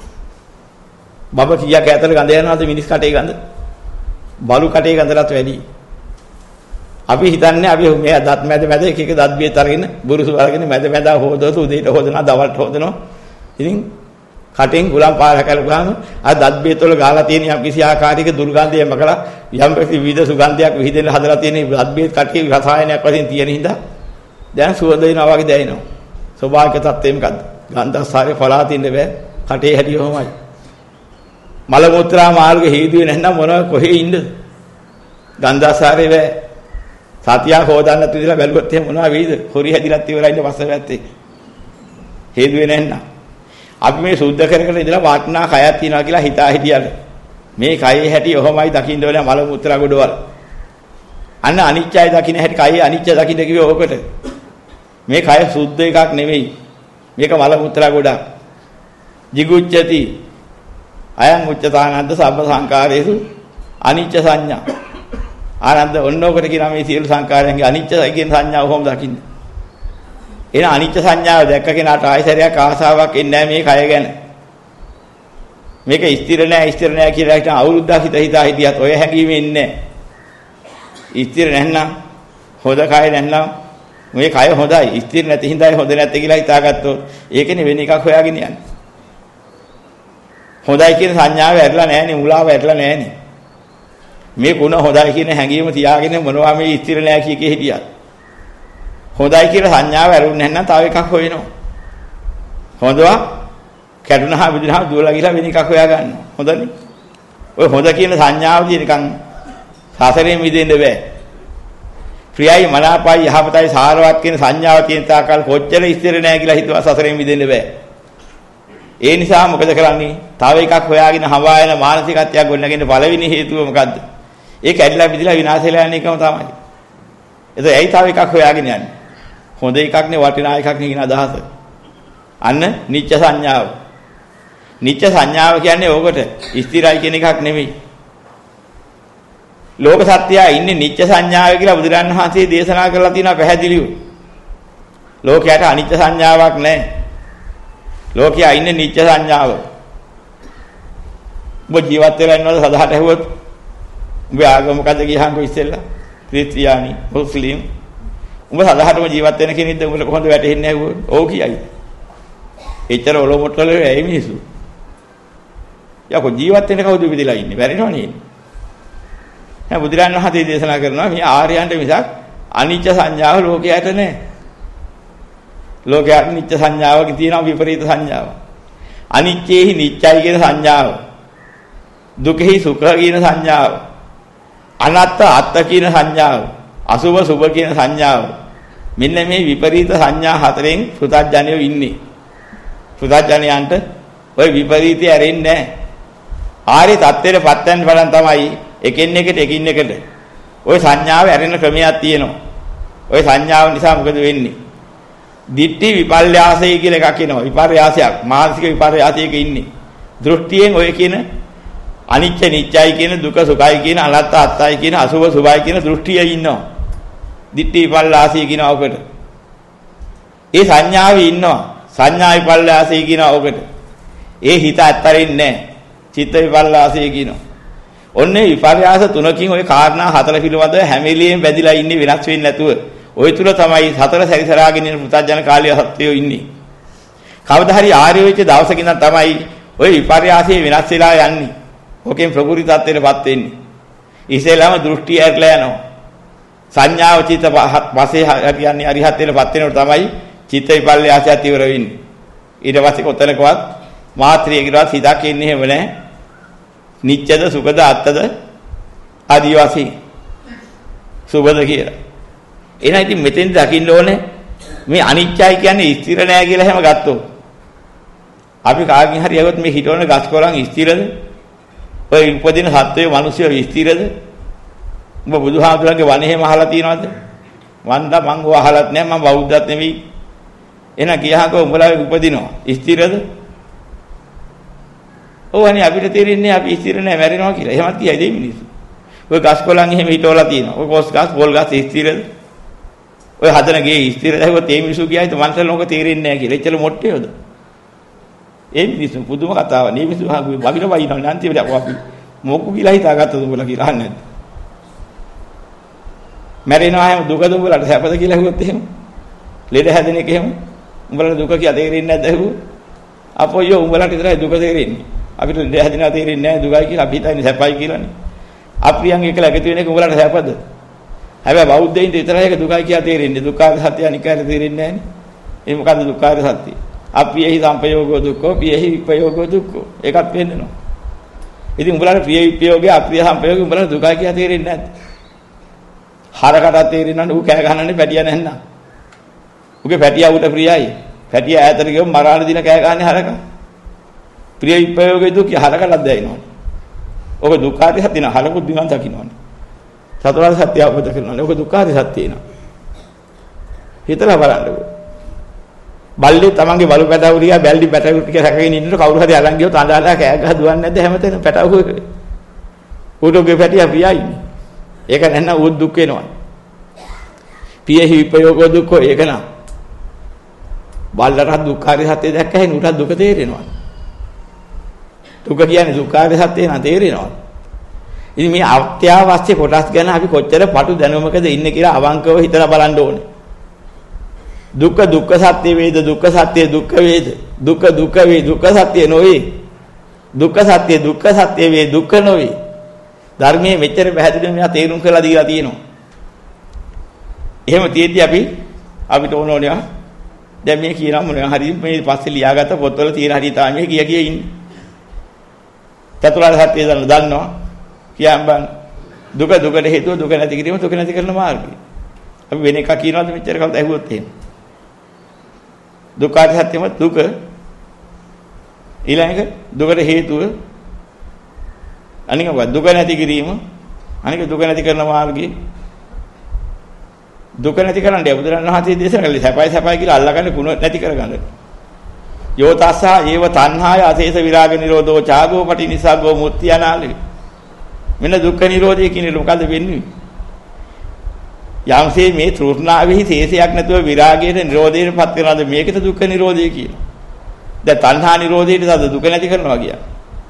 බබ කීයක් ඇතර ගඳ යනවද මිනිස් කටේ ගඳ? බලු කටේ ගඳලත් වැඩි. අපි හිතන්නේ අපි මේ දත් මැද එක එක දත් බියත් අරගෙන බුරුසු අරගෙන මැද හොදවත උදේට හොදනවා දවල්ට හොදනවා. ඉතින් කටෙන් ගුලම් පාර කරගාම අර දත් බියත් වල ගාලා තියෙන යම් කිසි ආකාරයක දුර්ගන්ධය මකලා යම් විවිධ සුගන්ධයක් විහිදෙන්න හදලා තියෙන දත් බියත් කටේ රසායනයක් වශයෙන් තියෙන හින්දා දැන් සුවඳ වෙනවා වගේ දැනෙනවා. ස්වභාවික තත්ත්වය මොකද්ද? ගන්ධාසාරේ පලාතින්න බෑ. කටේ හැටි ඔහොමයි. මල මුත්‍රා මාර්ග හේතුවේ නැත්නම් මොනවා කොහේ ඉන්නද? ගන්ධාසාරේ වේ. සතියක් හොදන්න තියලා බැලුවොත් එහෙම මොනවා වෙයිද? හොරි හැදිලත් ඉවරයි ඉන්න පස්සේ පැත්තේ. හේතුවේ නැත්නම් අපි මේ සුද්ධ කරගෙන ඉඳලා වාට්නා කයක් තියනවා කියලා හිතා හිටියද මේ කයේ හැටි ඔහොමයි දකින්න ඕනේ මල මුත්‍රා ගොඩවල්. අන්න අනිත්‍යයි දකින්න හැටි කයේ අනිත්‍ය දකින්න කිව්වේ ඕකට. මේ කය සුද්ධ එකක් නෙවෙයි. මේක මල මුත්‍රා ගොඩක්. jigucchati අයං උච්චතානන්ද සබ්බ සංකාරේසු අනිච්ච සංඥා. ආනන්ද ඔන්නෝකට කියනවා මේ සියලු සංකාරයන්ගේ අනිච්චයි කියන සංඥාව කොහොමද දකින්නේ? එන අනිච්ච සංඥාව දැක්ක කෙනාට ආයසරයක් ආසාවක් එන්නේ නැහැ මේ කය ගැන. මේක ස්ථිර නැහැ කියලා හිතන අවුරුද්දක් හිතා හිටියත් ඔය හැඟීම එන්නේ නැහැ. ස්ථිර නැත්නම් හොද කය නැත්නම් මේ කය හොඳයි. ස්ථිර නැති හින්දායි හොඳ නැත්තේ කියලා හිතාගත්තොත් ඒකනේ වෙන එකක් හොයාගෙන යන්නේ. හොඳයි කියන සංඥාව ඇරලා නැහැනේ, මුලාව ඇරලා නැහැනේ. මේ ගුණ හොඳයි කියන හැඟීම තියාගෙන මොනවා මේ ස්ථිර නැහැ කීකේ හිටියත්. හොඳයි කියලා සංඥාව ඇරුන්නේ නැත්නම් තව එකක් හොයනවා. හොඳවා කැඩුනහම විදිහම දුවලා ගිහලා වෙන එකක් හොයා ගන්නවා. හොඳනේ. ඔය හොඳ කියන සංඥාව දින නිකන් සාසරයෙන් මිදෙන්න බෑ. ප්‍රියයි මනාපයි යහපතයි සාරවත් කියන සංඥාව තියෙන තාකල් කොච්චර ස්ථිර නැහැ කියලා හිතුවා සසරයෙන් මිදෙන්න බෑ. ඒ නිසා මොකද කරන්නේ? තව එකක් හොයාගෙන හවායන මානසිකත්වයක් ගොඩනගෙන පළවෙනි හේතුව මොකද්ද? ඒක ඇදලා බිදලා විනාශ වෙලා යන එකම තමයි. එතකොට ඇයි තව එකක් හොයාගෙන යන්නේ? හොඳ එකක් නේ වටිනා එකක් නේ කියන අදහස. අන්න නිච්ච සංඥාව. නිච්ච සංඥාව කියන්නේ ඕකට ස්ථිරයි කියන එකක් නෙමෙයි. ලෝක සත්‍යය ඉන්නේ නිච්ච සංඥාවේ කියලා බුදුරන් වහන්සේ දේශනා කරලා තියෙනවා පැහැදිලිව. ලෝකයට අනිච්ච සංඥාවක් නැහැ. ලෝකයා ඉන්නේ නිච්ච සංඥාව. ඔබ ජීවත් වෙලා ඉන්නවද සදාට ඇහුවොත් ඔබ ආගම මොකද කියහන්කෝ ඉස්සෙල්ලා? ක්‍රිස්තියානි, මුස්ලිම්. ඔබ සදාටම ජීවත් වෙන කෙනෙක්ද උඹට කොහොමද වැටෙන්නේ ඇහුවොත්? ඔව් කියයි. එච්චර ඔලොමොට්ටල ඇයි මිනිස්සු? යකෝ ජීවත් වෙන කවුද විදිලා ඉන්නේ? බැරිනවනේ. දැන් බුදුරන් වහන්සේ දේශනා කරනවා මේ ආර්යයන්ට මිසක් අනිච්ච සංඥාව ලෝකයට නැහැ. ලෝකයට නිච්ච සංඥාවක තියෙනවා විපරීත සංඥාව. අනිච්චේහි නිච්චයි කියන සංඥාව. දුකෙහි සුඛ කියන සංඥාව. අනත්ත අත්ත කියන සංඥාව. අසුභ සුභ කියන සංඥාව. මෙන්න මේ විපරීත සංඥා හතරෙන් පුතඥයෝ ඉන්නේ. පුතඥයන්ට ওই විපරීතය ඇරෙන්නේ නැහැ. ආර්ය தත්ත්වයට පත් වෙන බලන් තමයි එකින් එකට ওই සංඥාව ඇරෙන ක්‍රමයක් තියෙනවා. ওই සංඥාව නිසා මොකද වෙන්නේ? දිට්ඨි විපල්යාසය කියලා එකක් එනවා. විපර්යාසයක්, මානසික විපර්යාසයක ඉන්නේ. දෘෂ්ටියෙන් ඔය කියන අනිච්ච නිච්චයි කියන දුක සුඛයි කියන අනත්ත අත්තයි කියන අසුභ සුභයි කියන දෘෂ්ටියේ ඉන්නවා. දිට්ඨි විපල්යාසය කියන ඔකට. ඒ සංඥාවේ ඉන්නවා. සංඥා විපල්යාසය කියන ඔකට. ඒ හිත අත්තරින්නේ නැහැ. චිත්ත විපල්යාසය කියනවා. ඔන්නේ විපර්යාස තුනකින් ওই කාරණා හතර පිළිබඳව හැමෙලියෙන් බැඳිලා ඉන්නේ වෙනස් වෙන්නේ නැතුව. ওই තුල තමයි සතර සැරිසරාගෙන ඉන්න පුතඥ කාලිය සත්‍යෝ ඉන්නේ. කවදා හරි ආර්ය වෙච්ච දවසකින් තමයි ওই විපර්යාසයේ වෙනස් වෙලා යන්නේ. ඕකෙන් ප්‍රකෘති tattweටපත් වෙන්නේ. ඉස්සෙල්ලාම දෘෂ්ටි ඇරලා යනවා. සංඥාව චිත්ත පස්සේ හරියන්නේ අරිහත් වෙනපත් වෙනකොට තමයි චිත්ත විපල්යාසය ඉවර වෙන්නේ. ඊට පස්සේ කොතනකවත් මාත්‍රියකවත් හිතක් ඉන්නේ හැම නැහැ. නිච්චද සුඛද අත්තද ආදිවාසී සුබද කියලා. එහෙනම් ඉතින් මෙතෙන් දකින්න ඕනේ මේ අනිත්‍යයි කියන්නේ ස්ථිර නෑ කියලා හැම ගත්තොත්. අපි කාගෙන් හරි යවොත් මේ හිතවන ගස් කොළන් ස්ථිරද? ඔය උපදින සත්වයේ මිනිස්සු ස්ථිරද? උඹ බුදුහාමුදුරන්ගේ වනහේම අහලා තියනවද? වන්දා මං ඔය අහලත් නෑ මම බෞද්ධත් නෙවෙයි. එහෙනම් ගියාකෝ උඹලා උපදිනවා ස්ථිරද? ඕවනේ අපිට තේරෙන්නේ අපි ස්ථිර නෑ මැරෙනවා කියලා. එහෙමත් කියයි දෙයි මිනිස්සු. ඔය ගස් කොළන් එහෙම හිටවලා තියෙනවා. ඔය කොස් ගස් පොල් ගස් ස්ථිරද? ඔය හදන ගේ ස්ථිරද? ඒක තේ මිනිස්සු කියයිද මන්සල ලෝක තේරෙන්නේ නෑ කියලා. එච්චර මොට්ටේවද? ඒ මිනිස්සු පුදුම කතාවක්. මේ මිනිස්සු වගින වයින්නවා නැන්තිවට අපි මොකු කියලා හිතාගත්තද උඹලා කියලා අහන්නේ නැද්ද? මැරෙනවා හැම දුකද උඹලට සැපද කියලා ඇහුවොත් එහෙම. ලෙඩ හැදෙන එක එහෙම. උඹලට දුක කියලා තේරෙන්නේ නැද්ද ඇහුවොත්? අපොයෝ උඹලට විතරයි දුක තේරෙන්නේ. අපිට ලෙඩ හැදෙනවා තේරෙන්නේ නැහැ දුකයි කියලා අපි හිතන්නේ සැපයි කියලානේ. අප්‍රියන් එකලා එකතු වෙන එක උඹලට සැපද? හැබැයි බෞද්ධයින්ට විතරයි ඒක දුකයි කියලා තේරෙන්නේ. දුක්ඛාර සත්‍ය අනිකාර තේරෙන්නේ නැහැනේ. ඒ මොකද්ද දුක්ඛාර සත්‍ය? අප්‍රියෙහි සංපයෝගෝ දුක්ඛෝ පියෙහි විපයෝගෝ දුක්ඛෝ. ඒකත් වෙන්නනවා. ඉතින් උඹලට ප්‍රිය විපයෝගය අප්‍රිය සංපයෝගය උඹලට දුකයි කියලා තේරෙන්නේ නැද්ද? හරකට තේරෙන්නේ නැහැ ඌ කෑ ගහනන්නේ පැටියා නැන්නා. ඌගේ පැටියා ඌට ප්‍රියයි. පැටියා ඈතට ගියොත් මරාණ දින කෑ ගහන්නේ හරක. ප්‍රිය විපයෝගයේ දුක හරකටත් දැයිනවනේ. ඔක දුක්ඛාති සත්‍ය න හරකුත් දිනන් දකින්නවනේ. චතුරාර්ය සත්‍ය අවබෝධ කරගන්නවනේ. ඔක දුක්ඛාති සත්‍ය න. හිතලා බලන්නකෝ. බල්ලේ තමන්ගේ බලු පැටවුරියා බැල්ඩි පැටවුරු ටික රැකගෙන ඉන්නකොට කවුරු හරි අරන් ගියොත් අඬලා කෑ ගහ දුවන්නේ නැද්ද හැමතැනම පැටවුරු. ඌටගේ පැටියා ප්‍රියයි. ඒක නැත්නම් ඌ දුක් වෙනවා. පියෙහි විපයෝගෝ දුක්ඛෝ ඒක නා. බල්ලට දුක්ඛාරි සත්‍ය දැක්කහම ඌට දුක තේරෙනවා. දුක කියන්නේ දුක්ඛාරි සත්‍ය නා තේරෙනවා. ඉතින් මේ අත්‍යවශ්‍ය කොටස් ගැන අපි කොච්චර පටු දැනුමකද ඉන්නේ කියලා අවංකව හිතලා බලන්න ඕනේ. දුක්ඛ දුක්ඛ සත්‍ය වේද දුක්ඛ සත්‍ය දුක්ඛ වේද දුක්ඛ දුක්ඛ වේ දුක්ඛ සත්‍ය නොවේ. දුක්ඛ සත්‍ය දුක්ඛ සත්‍ය වේ දුක්ඛ නොවේ. ධර්මයේ මෙච්චර පැහැදිලිව මෙයා තේරුම් කරලා දීලා තියෙනවා. එහෙම තියෙද්දි අපිට ඕනෝනේ දැන් මේ කියනවා මොනවා හරි මේ පස්සේ ලියාගත්ත පොත්වල තියෙන හරි තමයි මේ කිය ඉන්නේ. චතුරාර්ය සත්‍ය දන්නවා. කියම්බන් දුක දුකට හේතුව දුක නැති කිරීම දුක නැති කරන මාර්ගය. අපි වෙන එකක් කියනවාද මෙච්චර කල් ඇහුවොත් එහෙම. දුක්ඛාති සත්‍යම දුක ඊළඟ දුකට හේතුව අනික දුක නැති කිරීම අනික දුක නැති කරන මාර්ගය. දුක නැති කරන්නේ බුදුරණන් වහන්සේ දේශනා කළේ සැපයි සැපයි කියලා අල්ලගන්නේ කුණ නැති කරගන්න. යෝ තස්සා ඒව තණ්හාය අශේෂ විරාග නිරෝධෝ ඡාගෝ පටිනිසග්ගෝ මුත්‍යානාලි. මෙන්න දුක්ඛ නිරෝධය කියන්නේ මොකද්ද වෙන්නේ? යම්සේ මේ තෘෂ්ණාවෙහි තේසයක් නැතුව විරාගයේ නිරෝධයටපත් කරනවාද මේකට දුක්ඛ නිරෝධය කියනවා. දැන් තණ්හා නිරෝධයට දුක නැති කරනවා කියන්නේ.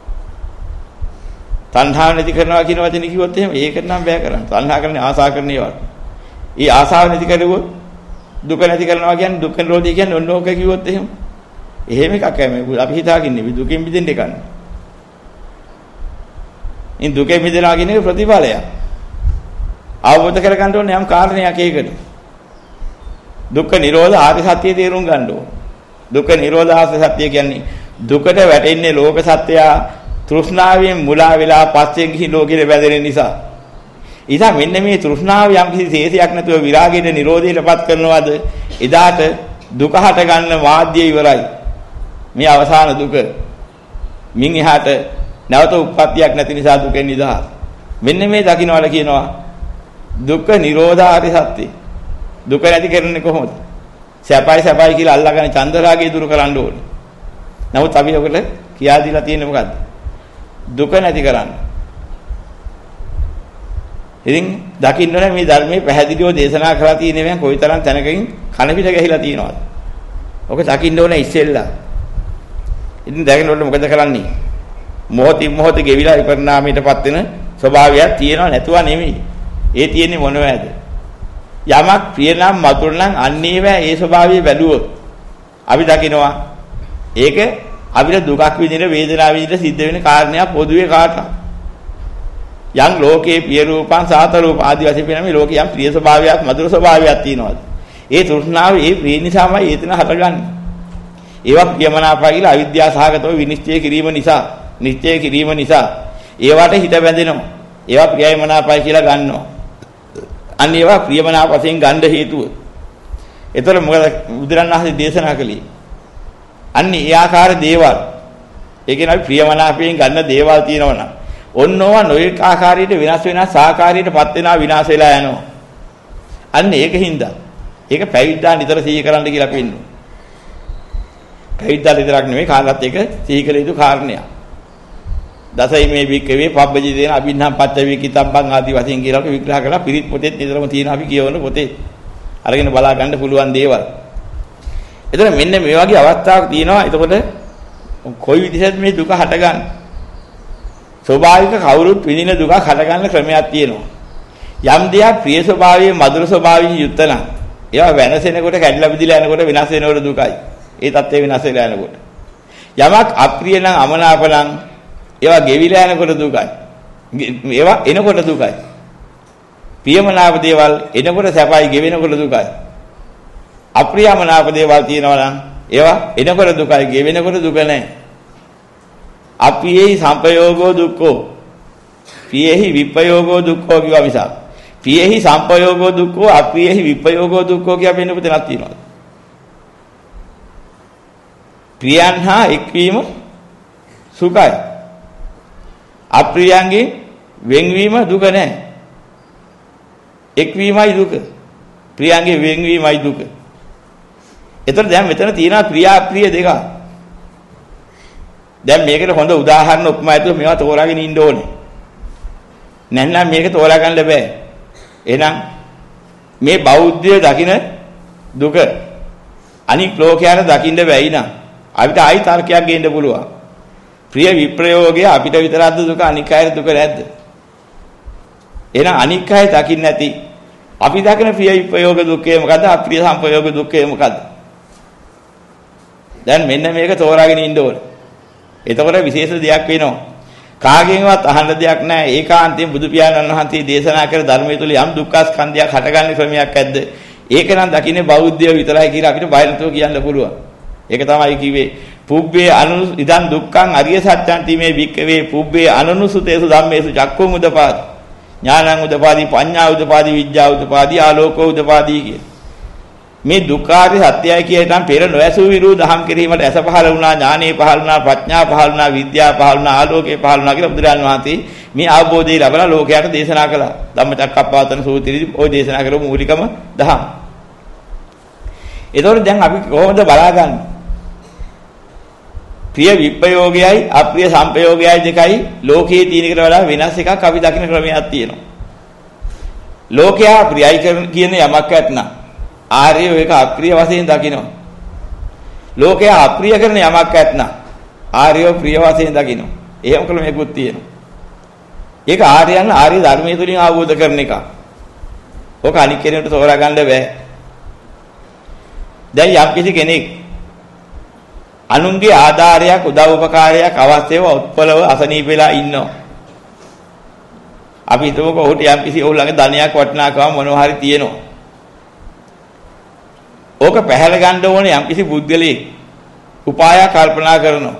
තණ්හාව නැති කරනවා කියන වචනේ කිව්වොත් එහෙම ඒකට නම් බෑ කරන්න. තණ්හා කරන්නේ ආසා කරන ඒවා. ඊ ආසාව නැති කරුවොත් දුක නැති කරනවා කියන්නේ දුක්ඛ නිරෝධය කියන්නේ ඔන්න ඕක කිව්වොත් එහෙම. එහෙම එකක් මේ අපි හිතාගන්නේ දුකෙන් මිදෙන්න එකන්නේ. ඉන් දුකෙන් මිදෙනවා කියන එක ප්‍රතිඵලයක්. අවබෝධ කරගන්න ඕනේ යම් කාරණයක් ඒකට. දුක්ඛ නිරෝධ ආර්ය සත්‍ය තේරුම් ගන්න ඕනේ. දුක්ඛ නිරෝධ ආර්ය සත්‍ය කියන්නේ දුකට වැටෙන්නේ ලෝක සත්‍යය තෘෂ්ණාවෙන් මුලා වෙලා පස්සෙන් ගිහින් ලෝකෙට බැඳෙන නිසා. ඉතින් මෙන්න මේ තෘෂ්ණාව යම් කිසි හේතුයක් නැතුව විරාගයට නිරෝධයටපත් කරනවාද එදාට දුක හට ගන්න වාද්‍ය ඉවරයි. මේ අවසාන දුක මින් එහාට නැවත උප්පත්තියක් නැති නිසා දුකෙන් නිදහස්. මෙන්න මේ දකින්නවල කියනවා දුක්ඛ නිරෝධාරි සත්‍ය. දුක නැති කරන්නේ කොහොමද? සැපයි සැපයි කියලා අල්ලගෙන චන්දරාගය දුරු කරන්න ඕනේ. නමුත් අපි ඔකට කියා දීලා තියෙන්නේ මොකද්ද? දුක නැති කරන්න. ඉතින් දකින්න ඕනේ මේ ධර්මයේ පැහැදිලිව දේශනා කරලා තියෙන මේවා කොයිතරම් තැනකින් කන පිට ගහිලා තියෙනවද? ඔක දකින්න ඕනේ ඉස්සෙල්ලා. ඉතින් දැනගෙනොත් මොකද කරන්නේ? මොහොතින් මොහොත ගෙවිලා විපරිණාමයටපත් වෙන ස්වභාවයක් තියෙනව නැතුව නෙමෙයි. ඒ තියෙන්නේ මොනවද? යමක් ප්‍රිය නම් මధుර නම් අන්නේවැ ඒ ස්වභාවය බැලුවොත් අපි දකිනවා ඒක අපිට දුකක් විඳින වේදනාව විඳින සිද්ධ වෙන කාරණයක් පොදුවේ කාටද? යම් ලෝකේ පිය රූපං සාත රූප ආදී වශයෙන් වෙන මේ ලෝකේ යම් ප්‍රිය ස්වභාවයක් මధుර ස්වභාවයක් තියෙනවාද? ඒ තෘෂ්ණාව ඒ ප්‍රිය නිසාමයි ඒතන හටගන්නේ. ඒවා ප්‍රියමනාපයි කියලා අවිද්‍යාව සහගතව විනිශ්චය කිරීම නිසා, නිශ්චය කිරීම නිසා ඒවට හිත බැඳෙනවා. ඒවා ප්‍රියයි මනාපයි කියලා ගන්නවා. අන්න ඒවා ප්‍රියමනාප වශයෙන් ගන්න හේතුව. ඒතර මොකද බුදුරණවහන්සේ දේශනා කළේ? අන්න ඒ ආකාර දේවල්. ඒ කියන්නේ අපි ප්‍රියමනාපයෙන් ගන්න දේවල් තියෙනවා නම් ඔන්නෝවා නොයෙක් ආකාරයට වෙනස් ආකාරයකටපත් වෙනා විනාශ වෙලා යනවා. අන්න ඒකින්ද ඒක පැවිද්දා නිතර සිහි කරන්න කියලා පෙන්නනවා. පැවිද්දා විතරක් නෙවෙයි කාලත් ඒක සිහි කළ යුතු කාරණයක්. දසයිමේ වික්කවේ පබ්බජි දේන අභින්නම් පච්චවි කිතම්බං ආදී වශයෙන් කියලා විග්‍රහ කරලා පිරිත් පොතේ නිතරම තියෙන අපි කියවන පොතේ අරගෙන බලා ගන්න පුළුවන් දේවල්. එතන මෙන්න මේ වගේ අවස්ථාවක් තියෙනවා. එතකොට කොයි විදිහට මේ දුක හටගන්නේ? ස්වභාවික කවුරුත් විඳින දුක හටගන්න ක්‍රමයක් තියෙනවා. යම් දෙයක් ප්‍රිය ස්වභාවයේ මధుර ස්වභාවයෙන් යුක්ත නම් ඒවා වෙනසෙනකොට කැඩිලා බිඳිලා යනකොට විනාශ වෙනකොට දුකයි. ඒ தත්ත්වය විනාශ වෙලා යනකොට. යමක් අප්‍රිය නම් අමනාප නම් ඒවා ගෙවිලා යනකොට දුකයි. ඒවා එනකොට දුකයි. ප්‍රියමනාප දේවල් එනකොට සැපයි, ගෙවෙනකොට දුකයි. අප්‍රියමනාප දේවල් තියෙනවා නම් ඒවා එනකොට දුකයි, ගෙවෙනකොට දුක නැහැ. අප්‍රියෙහි සංපයෝගෝ දුක්ඛෝ, ප්‍රියෙහි විපයෝගෝ දුක්ඛෝ කියවා මිසක්. ප්‍රියෙහි සංපයෝගෝ දුක්ඛෝ, අප්‍රියෙහි විපයෝගෝ දුක්ඛෝ කියලා වෙන පුතනක් තියෙනවා. ප්‍රියයන් හා එක්වීම සුඛයි. අප්‍රියයන්ගේ වෙන්වීම දුක නැහැ. එක්වීමයි දුක. ප්‍රියයන්ගේ වෙන්වීමයි දුක. ඒතර දැන් මෙතන තියෙනවා ප්‍රිය අප්‍රිය දෙක. දැන් මේකට හොඳ උදාහරණ උපමා ඇතුව මේවා තෝරාගෙන ඉන්න ඕනේ. නැත්නම් මේක තෝරා ගන්න බෑ. එහෙනම් මේ බෞද්ධය දකින දුක අනික් ලෝකයට දකින්න බැයි නම් අපිට ආයි තර්කයක් ගේන්න පුළුවන්. ප්‍රිය විප්‍රයෝගය අපිට විතරක්ද දුක, අනික් අයට දුක නැද්ද? එහෙනම් අනික් අය දකින්න නැති අපි දකින ප්‍රිය විප්‍රයෝග දුක්ඛය මොකද්ද? අප්‍රිය සංපයෝග දුක්ඛය මොකද්ද? දැන් මෙන්න මේක තෝරාගෙන ඉන්න ඕනේ. එතකොට විශේෂ දෙයක් වෙනවා. කාගෙන්වත් අහන්න දෙයක් නැහැ. ඒකාන්තයෙන් බුදු පියාණන් වහන්සේ දේශනා කළ ධර්මයේ තුල යම් දුක්ඛස්කන්ධයක් හටගන්න ක්‍රමයක් ඇද්ද? ඒක නම් දකින්නේ බෞද්ධයෝ විතරයි කියලා අපිට බය නැතුව කියන්න පුළුවන්. ඒක තමයි කිව්වේ පුබ්බේ අනුනු ඉදන් දුක්ඛං අරිය සත්‍යන්ති මේ වික්කවේ පුබ්බේ අනුනුසුතේසු ධම්මේසු චක්ඛුං උදපාදි ඥානං උදපාදි පඤ්ඤා උදපාදි විද්‍යා උදපාදි ආලෝකෝ උදපාදි කිය. මේ දුක්ඛාරි සත්‍යයි කියනනම් පෙර නොඇසු විරු දහම් කිරීමට ඇස පහළ වුණා, ඥානෙ පහළ වුණා, ප්‍රඥා පහළ වුණා, විද්‍යා පහළ වුණා, ආලෝකේ පහළ වුණා කියලා බුදුරජාණන් වහන්සේ මේ අවබෝධය ලැබලා ලෝකයට දේශනා කළා. ධම්මචක්කප්පවත්තන සූත්‍රයේදී ওই දේශනා කරපු මූලිකම දහම්. ඒතකොට දැන් අපි කොහොමද බලාගන්නේ? ප්‍රිය විප්‍රයෝගයයි අප්‍රිය සංපයෝගයයි දෙකයි ලෝකයේ තියෙන එකට වඩා වෙනස් එකක් අපි දකින්න ක්‍රමයක් තියෙනවා. ලෝකයා ප්‍රියයි කියන යමක් ඇත්නම් ආර්යව ඒක අප්‍රිය වශයෙන් දකිනවා. ලෝකයා අප්‍රිය කරන යමක් ඇත්නම් ආර්යව ප්‍රිය වශයෙන් දකිනවා. එහෙම ක්‍රමයක්ත් තියෙනවා. ඒක ආර්යයන් ආර්ය ධර්මයේ තුලින් අවබෝධ කරන එක. ඕක අනික් කෙනෙකුට තෝරා ගන්න බෑ. දැන් යම් කිසි කෙනෙක් අනුන්ගේ ආධාරයක් උදව් උපකාරයක් අවශ්‍යව උත්පලව අසනීප වෙලා ඉන්නවා. අපි හිතමුකෝ ඔහුට යම් කිසි ඔහු ළඟ ධනයක් වටිනාකම මොනවා හරි තියෙනවා. ඕක පැහැර ගන්න ඕනේ යම් කිසි බුද්ධලෙක් උපායක් කල්පනා කරනවා.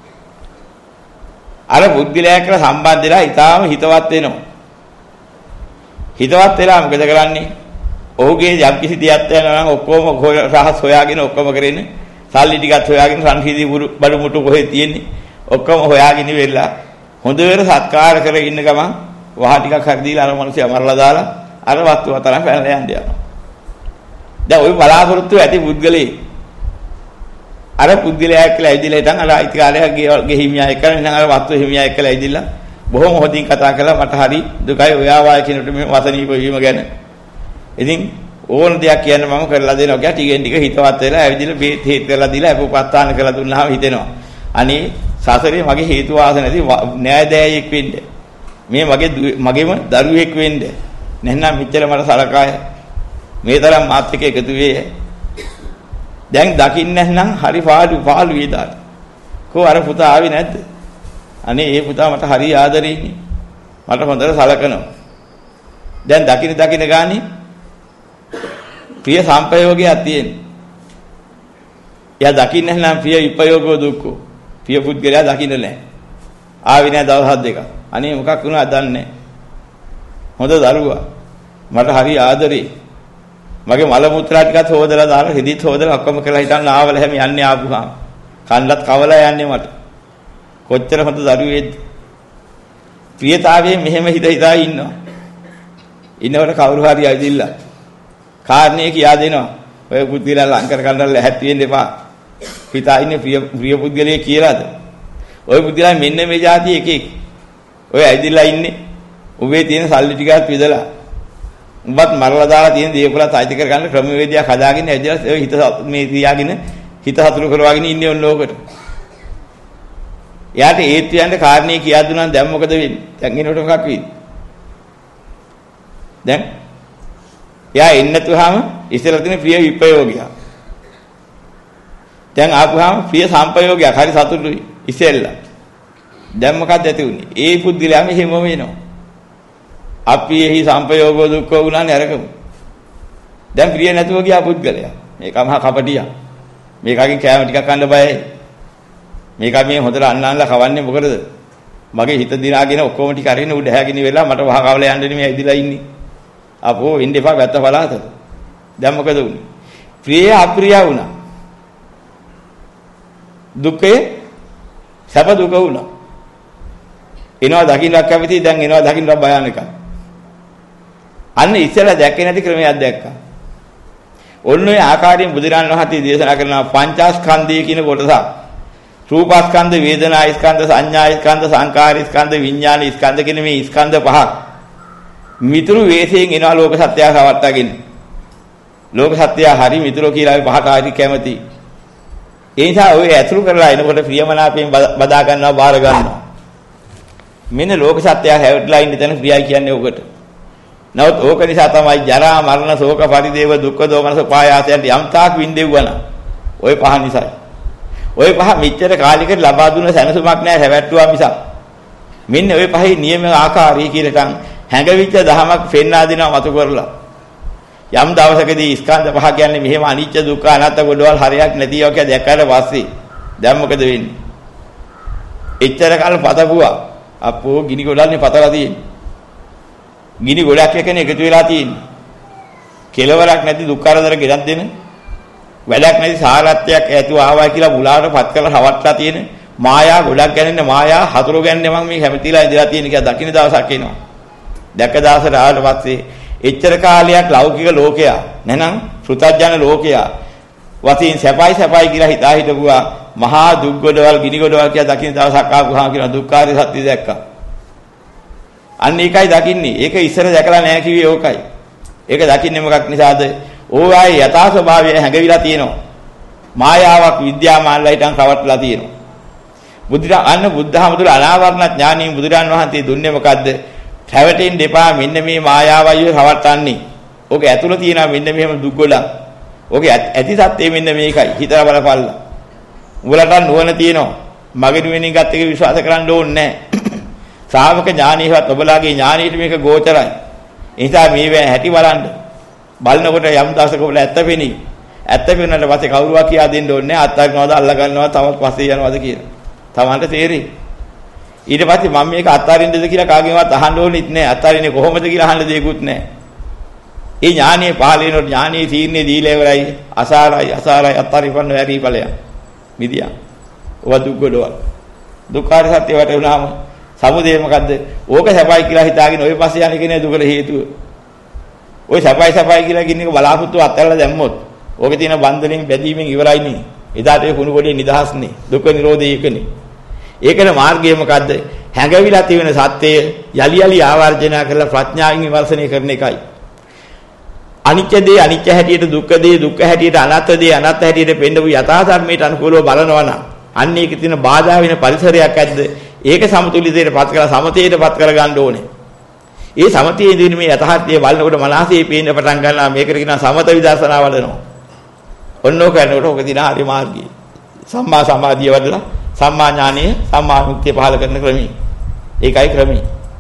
අර බුද්ධලයා කියලා සම්බන්ධ වෙලා ඊටාම හිතවත් වෙනවා. හිතවත් වෙලා මොකද කරන්නේ? ඔහුගේ යම් කිසි දෙයක් යනවා නම් ඔක්කොම රහස් හොයාගෙන ඔක්කොම කරන්නේ සල්ලි ටිකත් හොයාගෙන සංසීදී බඩු මුට්ටු කොහෙද තියෙන්නේ ඔක්කොම හොයාගෙන ඉවෙලා හොඳ වෙර සත්කාර කරගෙන ඉන්න ගමන් වහ ටිකක් හරි දීලා අර මිනිස්සු අමරලා දාලා අර වස්තුව තරම් පැනලා යන්න යනවා. දැන් ওই බලාපොරොත්තු ඇති පුද්ගලෙයි අර පුද්ගලයා කියලා ඇවිදලා ඉතින් අර අයිතිකාරයා ගෙහිමියා එක්කලා ඉතින් අර වස්තුව හිමියා එක්කලා ඇවිදලා බොහොම හොඳින් කතා කරලා මට හරි දුකයි ඔයා වාය කියනට මේ වසනීප වීම ගැන ඉතින් ඕන දෙයක් කියන්න මම කරලා දෙනවා කියලා ටිකෙන් ටික හිතවත් වෙලා ඇවිදින බේත් හේත් කරලා දීලා අපෝපස්ථාන කරලා දුන්නාම හිතෙනවා අනේ සසරේ මගේ හේතු වාස නැති නෑදෑයෙක් වෙන්න මේ මගේම දරුවෙක් වෙන්න නැත්නම් මෙච්චර මට සලකාය මේ තරම් මාත් එක්ක එකතු වෙයි දැන් දකින්න නැත්නම් හරි පාළු වේදාන කෝ අර පුතා ආවේ නැද්ද අනේ ඒ පුතා මට හරි ආදරේ ඉන්නේ මට හොඳට සලකනවා දැන් දකින්න ගානේ ප්‍රිය සංපයෝගයක් තියෙන. එයා දකින්නේ නැහැ නම් ප්‍රිය විපයෝගෝ දුක්ඛෝ. ප්‍රිය පුද්ගලයා දකින්නේ නැහැ. ආවේ නැහැ දවස් දෙක. අනේ මොකක් වුණා දන්නේ හොඳ දරුවා. මට හරි ආදරේ. මගේ මල මුත්‍රා ටිකත් හොදලා දාලා හිදිත් හොදලා ඔක්කොම කරලා හිටන් ආවල හැම යන්නේ ආපුහාම. කන්නත් කවලා යන්නේ මට. කොච්චර හොඳ දරුවේද. ප්‍රියතාවයේ මෙහෙම හිතා ඉන්නවා. ඉන්නවට කවුරු හරි ඇවිදින්න. කාරණේ කියා දෙනවා. ඔය පුද්ගලයා ලංකර කන්නල් හැටි වෙන්න එපා. පිතා ඉන්නේ ප්‍රිය පුද්ගලයෙක් කියලාද? ඔය පුද්ගලයා මෙන්න මේ જાති එකෙක්. ඔය ඇවිදලා ඉන්නේ. උඹේ තියෙන සල්ලි ටිකත් විදලා. උඹත් මරලා දාලා තියෙන දේපලත් අයිති කර ගන්න ක්‍රමවේදයක් හදාගෙන ඇවිදලා ඔය හිත මේ තියාගෙන හිත හතුරු කරවාගෙන ඉන්නේ ඔන්න ඕකට. එයාට ඒත් යන්න කාරණේ කියා දුන්නා දැන් මොකද වෙන්නේ? දැන් එනකොට මොකක් වෙයිද? දැන් එයා එන්නේ නැතුවම ඉස්සෙල්ලා තියෙන ප්‍රිය විපයෝගිය. දැන් ආපුවාම ප්‍රිය සම්පයෝගයක් හරි සතුටුයි ඉස්සෙල්ලා. දැන් මොකක්ද ඇති උනේ? ඒ පුද්ගලයාම එහෙම වෙනවා. අපි එහි සම්පයෝගෝ දුක්ඛෝ උනානේ අරකම. දැන් ප්‍රිය නැතුව ගියා පුද්ගලයා. මේක මහා කපටියා. මේකකින් කෑම ටිකක් කන්න බයයි. මේක මේ හොඳට අන්නන්නලා කවන්නේ මොකටද? මගේ හිත දිනාගෙන ඔක්කොම ටික අරින්න උඩ හැගෙන වෙලා මට වහ කවලා යන්න නෙමෙයි ඇවිදලා ඉන්නේ. අපෝ ඉන්න එපා වැත්ත පලාතද. දැන් මොකද උනේ? ප්‍රිය අප්‍රිය වුණා. දුකේ සැප දුක වුණා. එනවා දකින්නක් කැමති දැන් එනවා දකින්නක් භයානකයි. අන්න ඉස්සෙල්ලා දැක්කේ නැති ක්‍රමයක් දැක්කා. ඔන්න ඔය ආකාරයෙන් බුදුරන් වහන්සේ දේශනා කරන පංචස්කන්ධය කියන කොටස. රූපස්කන්ධ, වේදනා ස්කන්ධ, සංඥා ස්කන්ධ, සංකාර ස්කන්ධ, විඥාන ස්කන්ධ කියන මේ ස්කන්ධ පහක්. මිතුරු වේසයෙන් එනවා ලෝක සත්‍යය සවට්ටගෙන. ලෝක සත්‍යය හරි මිතුරෝ කියලා අපි පහට හරි කැමති. ඒ නිසා ඔය ඇතුළු කරලා එනකොට ප්‍රියමනාපයෙන් බදා ගන්නවා, බාර ගන්නවා. මෙන්න ලෝක සත්‍යය හැවටලා ඉන්න තැන ප්‍රියයි කියන්නේ ඔකට. නමුත් ඕක නිසා තමයි ජරා මරණ ශෝක පරිදේව දුක්ඛ දෝමනස පායාසයන් යම් තාක් විඳෙව්වන. ඔය පහ නිසායි. ඔය පහ මෙච්චර කාලයකට ලබා දුන්න සැනසුමක් නැහැ හැවැට්ටුවා මිසක්. මෙන්න ඔය පහේ නියම ආකාරය කියලටන් හැඟවිච්ච දහමක් පෙන්වා දෙනවා මතු කරලා. යම් දවසකදී ස්කන්ධ පහ කියන්නේ මෙහෙම අනිච්ච දුක්ඛ අනාත්ම ගොඩවල් හරියක් නැතිව කියලා දැක්කට පස්සේ දැන් මොකද වෙන්නේ? එච්චර කාල පතපුවා අපෝ ගිනි ගොඩල්නේ පතලා තියෙන්නේ. ගිනි ගොඩක් එකනේ එකතු වෙලා තියෙන්නේ. කෙලවරක් නැති දුක් කරදර ගෙනත් දෙන වැඩක් නැති සාරත්වයක් ඇතුව ආවා කියලා මුලාටපත් කරලා රවට්ටලා තියෙන මායා ගොඩක් ගැනෙන්න මායා හතුරු ගැන්නේ මම මේ හැමතිලා ඉඳලා තියෙන කියලා දකින්න දවසක් එනවා. දැක දවසට ආවට පස්සේ එච්චර කාලයක් ලෞකික ලෝකයා නැනම් පෘථග්ජන ලෝකයා වශයෙන් සැපයි කියලා හිතා හිටපුවා මහා දුක් ගොඩවල් ගිනි ගොඩවල් කියලා දකින්න දවසක් ආවම කියන දුක්ඛාරය සත්‍ය දැක්කා. අන්න ඒකයි දකින්නේ. ඒක ඉස්සර දැකලා නැහැ කිව්වේ ඕකයි. ඒක දකින්නේ මොකක් නිසාද? ඕවායේ යථා ස්වභාවය හැඟවිලා තියෙනවා. මායාවක් විද්‍යාමානලා හිටන් රවට්ටලා තියෙනවා. බුද්ධහමතුල අනාවරණ ඥානීය බුදුරන් වහන්සේ දුන්නේ මොකද්ද? රැවටෙන්න එපා මෙන්න මේ මායාවයි රවට්ටන්නේ. ඕක ඇතුළ තියෙනවා මෙන්න මෙහෙම දුක් ගොඩක්. ඕක ඇති සත්‍යය මෙන්න මේකයි. හිතලා බලපල්ලා. උඹලට නුවණ තියෙනවා. මගේ නුවණින් ගත් එක විශ්වාස කරන්න ඕනේ නැහැ. ශ්‍රාවක ඥානීයවත් ඔබලාගේ ඥානීයට මේක ගෝචරයි. ඒ නිසා මේ හැටි බලන්න. බලනකොට යම් දවසක ඔබලා ඇත්ත පෙනී. ඇත්ත පෙනුනට පස්සේ කවුරුවා කියා දෙන්න ඕනේ නැහැ. අත්හරිනවද අල්ල ගන්නවද තවත් පස්සේ යනවද කියලා. තමන්ට තේරෙයි. ඊට පස්සේ මම මේක අත්හරින්නද කියලා කාගෙන්වත් අහන්න ඕනෙත් නැහැ. අත්හරින්නේ කොහොමද කියලා අහන්න දෙයක්වත් නැහැ. ඒ ඥානීය පහළ වෙනකොට ඥානීය තීරණේ දීලා ඉවරයි. අසාරයි අත්හරිපන්න වැරි ඵලයක්. මිදියා. ඔව දුක් ගොඩවල්. දුක්ඛාර සත්‍ය වටුණාම සමුදේ මොකද්ද? ඕක සැපයි කියලා හිතාගෙන ඔය පස්සේ යන්නේ කෙනේ දුකට හේතුව. ඔය සැපයි කියලා කියන එක බලාපොරොත්තු අත්හැරලා දැම්මොත් ඕකේ තියෙන බන්ධනෙන් බැඳීමෙන් ඉවරයි නේ. එදාට ඒ කුණු ගොඩේ නිදහස්නේ. දුක නිරෝධය ඒකනේ. ඒකේ මාර්ගය මොකද්ද? හැඟවිලා තියෙන සත්‍යය යලි ආවර්ජන කරලා ප්‍රඥාවෙන් විමර්ශනය කරන එකයි. අනිත්‍ය දේ අනිත්‍ය හැටියට දුක්ඛ දේ දුක්ඛ හැටියට අනාත්ම දේ අනාත්ම හැටියට පෙන්නපු යථා ධර්මයට අනුකූලව බලනවා නම් අන්න ඒකේ තියෙන බාධා වෙන පරිසරයක් ඇද්ද? ඒක සමතුලිතයටපත් කරලා සමතේටපත් කරගන්න ඕනේ. ඒ සමතේ ඉදින් මේ යථාර්ථය බලනකොට මනසේ පේන්න පටන් ගන්නවා මේකට කියනවා සමත විදර්ශනා වඩනවා. ඔන්නෝ කරනකොට ඔක දින හරි මාර්ගය. සම්මා සමාධිය වඩලා සම්මා ඥානීය සම්මා මුක්තිය පහල කරන ක්‍රමය. ඒකයි ක්‍රමය.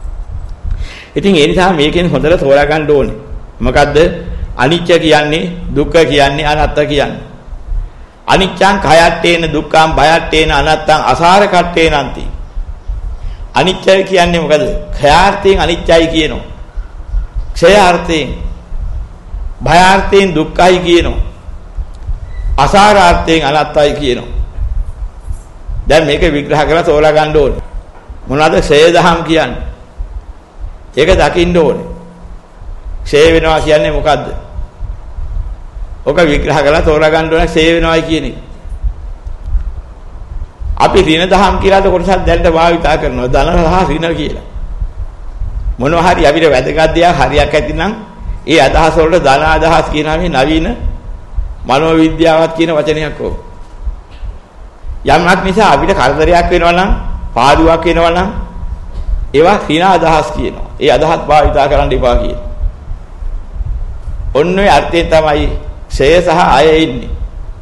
ඉතින් ඒ නිසා මේකෙන් හොඳට තෝරා ගන්න ඕනේ. මොකද්ද? අනිත්‍ය කියන්නේ දුක්ඛ කියන්නේ අනාත්ම කියන්නේ. අනිච්ඡං khයට්ඨේන දුක්ඛං භයට්ඨේන අනත්තං අසාර කට්ඨේනන්ති. අනිච්චය කියන්නේ මොකද? khයාර්ථයෙන් අනිච්චයි කියනවා. ක්ෂයාර්ථයෙන් භයාර්ථයෙන් දුක්ඛයි කියනවා. අසාරාර්ථයෙන් අනත්තයි කියනවා. දැන් මේක විග්‍රහ කරලා තෝරා ගන්න ඕනේ. මොනවාද ක්ෂය දහම් කියන්නේ? ඒක දකින්න ඕනේ. ක්ෂය වෙනවා කියන්නේ මොකද්ද? ඔක විග්‍රහ කරලා තෝරා ගන්න ඕනේ ක්ෂය වෙනවායි කියන එක. අපි ඍණ දහම් කියලාද කොටසක් දැනට භාවිතා කරනවා. ධන සහ ඍණ කියලා. මොනවා හරි අපිට වැදගත් දෙයක් හරියක් ඇතිනම් ඒ අදහස වලට ධන අදහස් කියනවා මේ නවීන මනෝවිද්‍යාවත් කියන වචනයක් ඕක. යම්ක් නිසා අපිට කරදරයක් වෙනවා නම් පාඩුවක් වෙනවා නම් ඒවා ඍණ අදහස් කියනවා. ඒ අදහස් භාවිතා කරන්න එපා කියන. ඔන්න ඔය අර්ථයෙන් තමයි ක්ෂය සහ අය ඉන්නේ.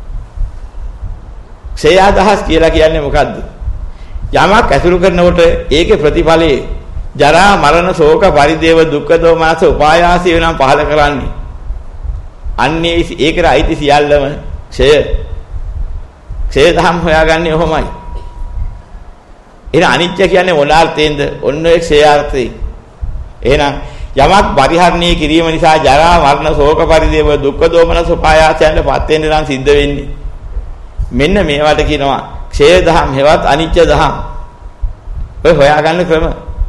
ක්ෂය අදහස් කියලා කියන්නේ මොකද්ද? යමක් ඇසුරු කරනකොට ඒකේ ප්‍රතිඵලයේ ජරා මරණ ශෝක පරිදේව දුක්ඛ දෝමනස උපායාසය වෙනම් පහල කරන්නේ. අන්නේ ඒකට අයිති සියල්ලම ක්ෂය. ක්ෂය දහම් හොයාගන්නේ ඔහොමයි. එහෙනම් අනිත්‍ය කියන්නේ මොන අර්ථයෙන්ද? ඔන්න ඔය ක්ෂයාර්ථයෙන්. එහෙනම් යමක් පරිහරණය කිරීම නිසා ජරා මරණ ශෝක පරිදේව දුක්ඛ දෝමනස උපායාසයන්ට පත් වෙන්න නම් සිද්ධ වෙන්නේ. මෙන්න මේවට කියනවා ක්ෂය දහම් හෙවත් අනිත්‍ය දහම්. ඔය හොයාගන්න ක්‍රම.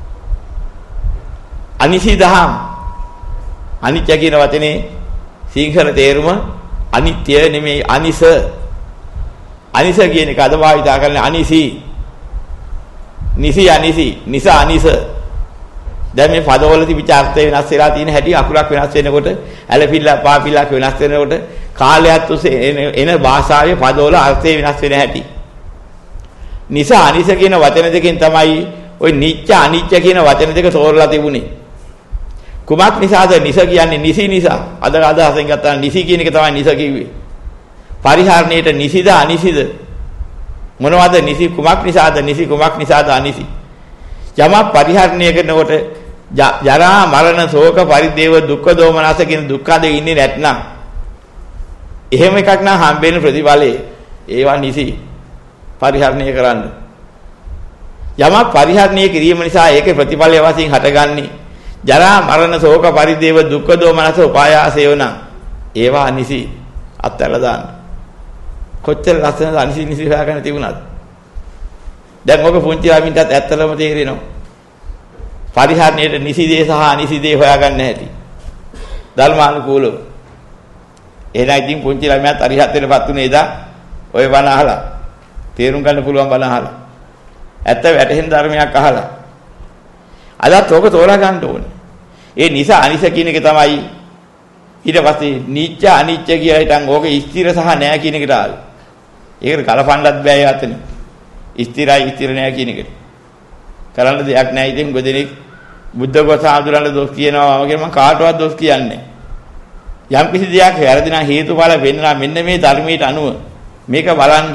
අනිසි දහම්. අනිත්‍ය කියන වචනේ සිංහල තේරුම අනිත්‍ය නෙමෙයි අනිස. අනිස කියන එක අද භාවිතා කරන්නේ අනිසි. නිසි අනිසි, නිසා අනිස. දැන් මේ පදවල තිබිච්ච අර්ථය වෙනස් වෙලා තියෙන හැටි අකුරක් වෙනස් වෙනකොට ඇලපිල්ල පාපිල්ලක් වෙනස් වෙනකොට කාලයක් ඔස්සේ එන භාෂාවේ පදවල අර්ථය වෙනස් වෙන හැටි. නිසා අනිස කියන වචන දෙකෙන් තමයි ওই නිච්ච අනිච්ච කියන වචන දෙක තෝරලා තිබුණේ. කුමක් නිසාද නිස කියන්නේ? නිසි නිසා. අද අදහසෙන් ගත්තා නිසි කියන එක තමයි නිස කිව්වේ. පරිහරණයට නිසිද අනිසිද? මොනවද නිසි? කුමක් නිසාද නිසි? කුමක් නිසාද අනිසි? යමක් පරිහරණය කරනකොට ජරා මරණ ශෝක පරිදේව දුක්ඛ දෝමනස කියන දුක්ඛ දෙක ඉන්නේ නැත්නම් එහෙම එකක් නම් හම්බෙන ප්‍රතිඵලේ ඒවා නිසි පරිහරණය කරන්න. යමක් පරිහරණය කිරීම නිසා ඒකේ ප්‍රතිඵලය වශයෙන් හටගන්නේ ජරා මරණ ශෝක පරිදේව දුක්ඛ දෝමනස උපායාසය වුණා. ඒවා නිසි අත්හැරලා දාන්න. කොච්චර ලස්සනද අනිසි නිසි හොයාගෙන තිබුණාද? දැන් ඔබ පුංචි ළමින්ටත් ඇත්තටම තේරෙනවා. පරිහරණයට නිසි දේ සහ අනිසි දේ හොයාගන්න හැටි. ධර්මානුකූලව. එහෙනම් ඉතින් පුංචි ළමයාත් අරිහත් වෙනපත් උනේ එදා ඔය බණ අහලා. තේරුම් ගන්න පුළුවන් බණ අහලා. ඇත්ත වැටහෙන ධර්මයක් අහලා. අදත් ඕක තෝරා ගන්න ඕනේ. ඒ නිසා අනිස කියන එක තමයි ඊට පස්සේ නිච්ච අනිච්ච කියලා හිටන් ඕක ස්ථිර සහ නැහැ කියන එකට ආවේ. ඒකට කලපන්නත් බෑ යතන. ස්ථිරයි ස්ථිර නැහැ කියන එකට. කරන්න දෙයක් නැහැ. ඉතින් ගොඩනෙක් බුද්ධ ගෝසාඳුරන්න දොස් කියනවා වගේ මම කාටවත් දොස් කියන්නේ නැහැ. යම් කිසි දෙයක් වැරදි නම් හේතුඵල වෙන්නා මෙන්න මේ ධර්මයට අනුව මේක බලන්න.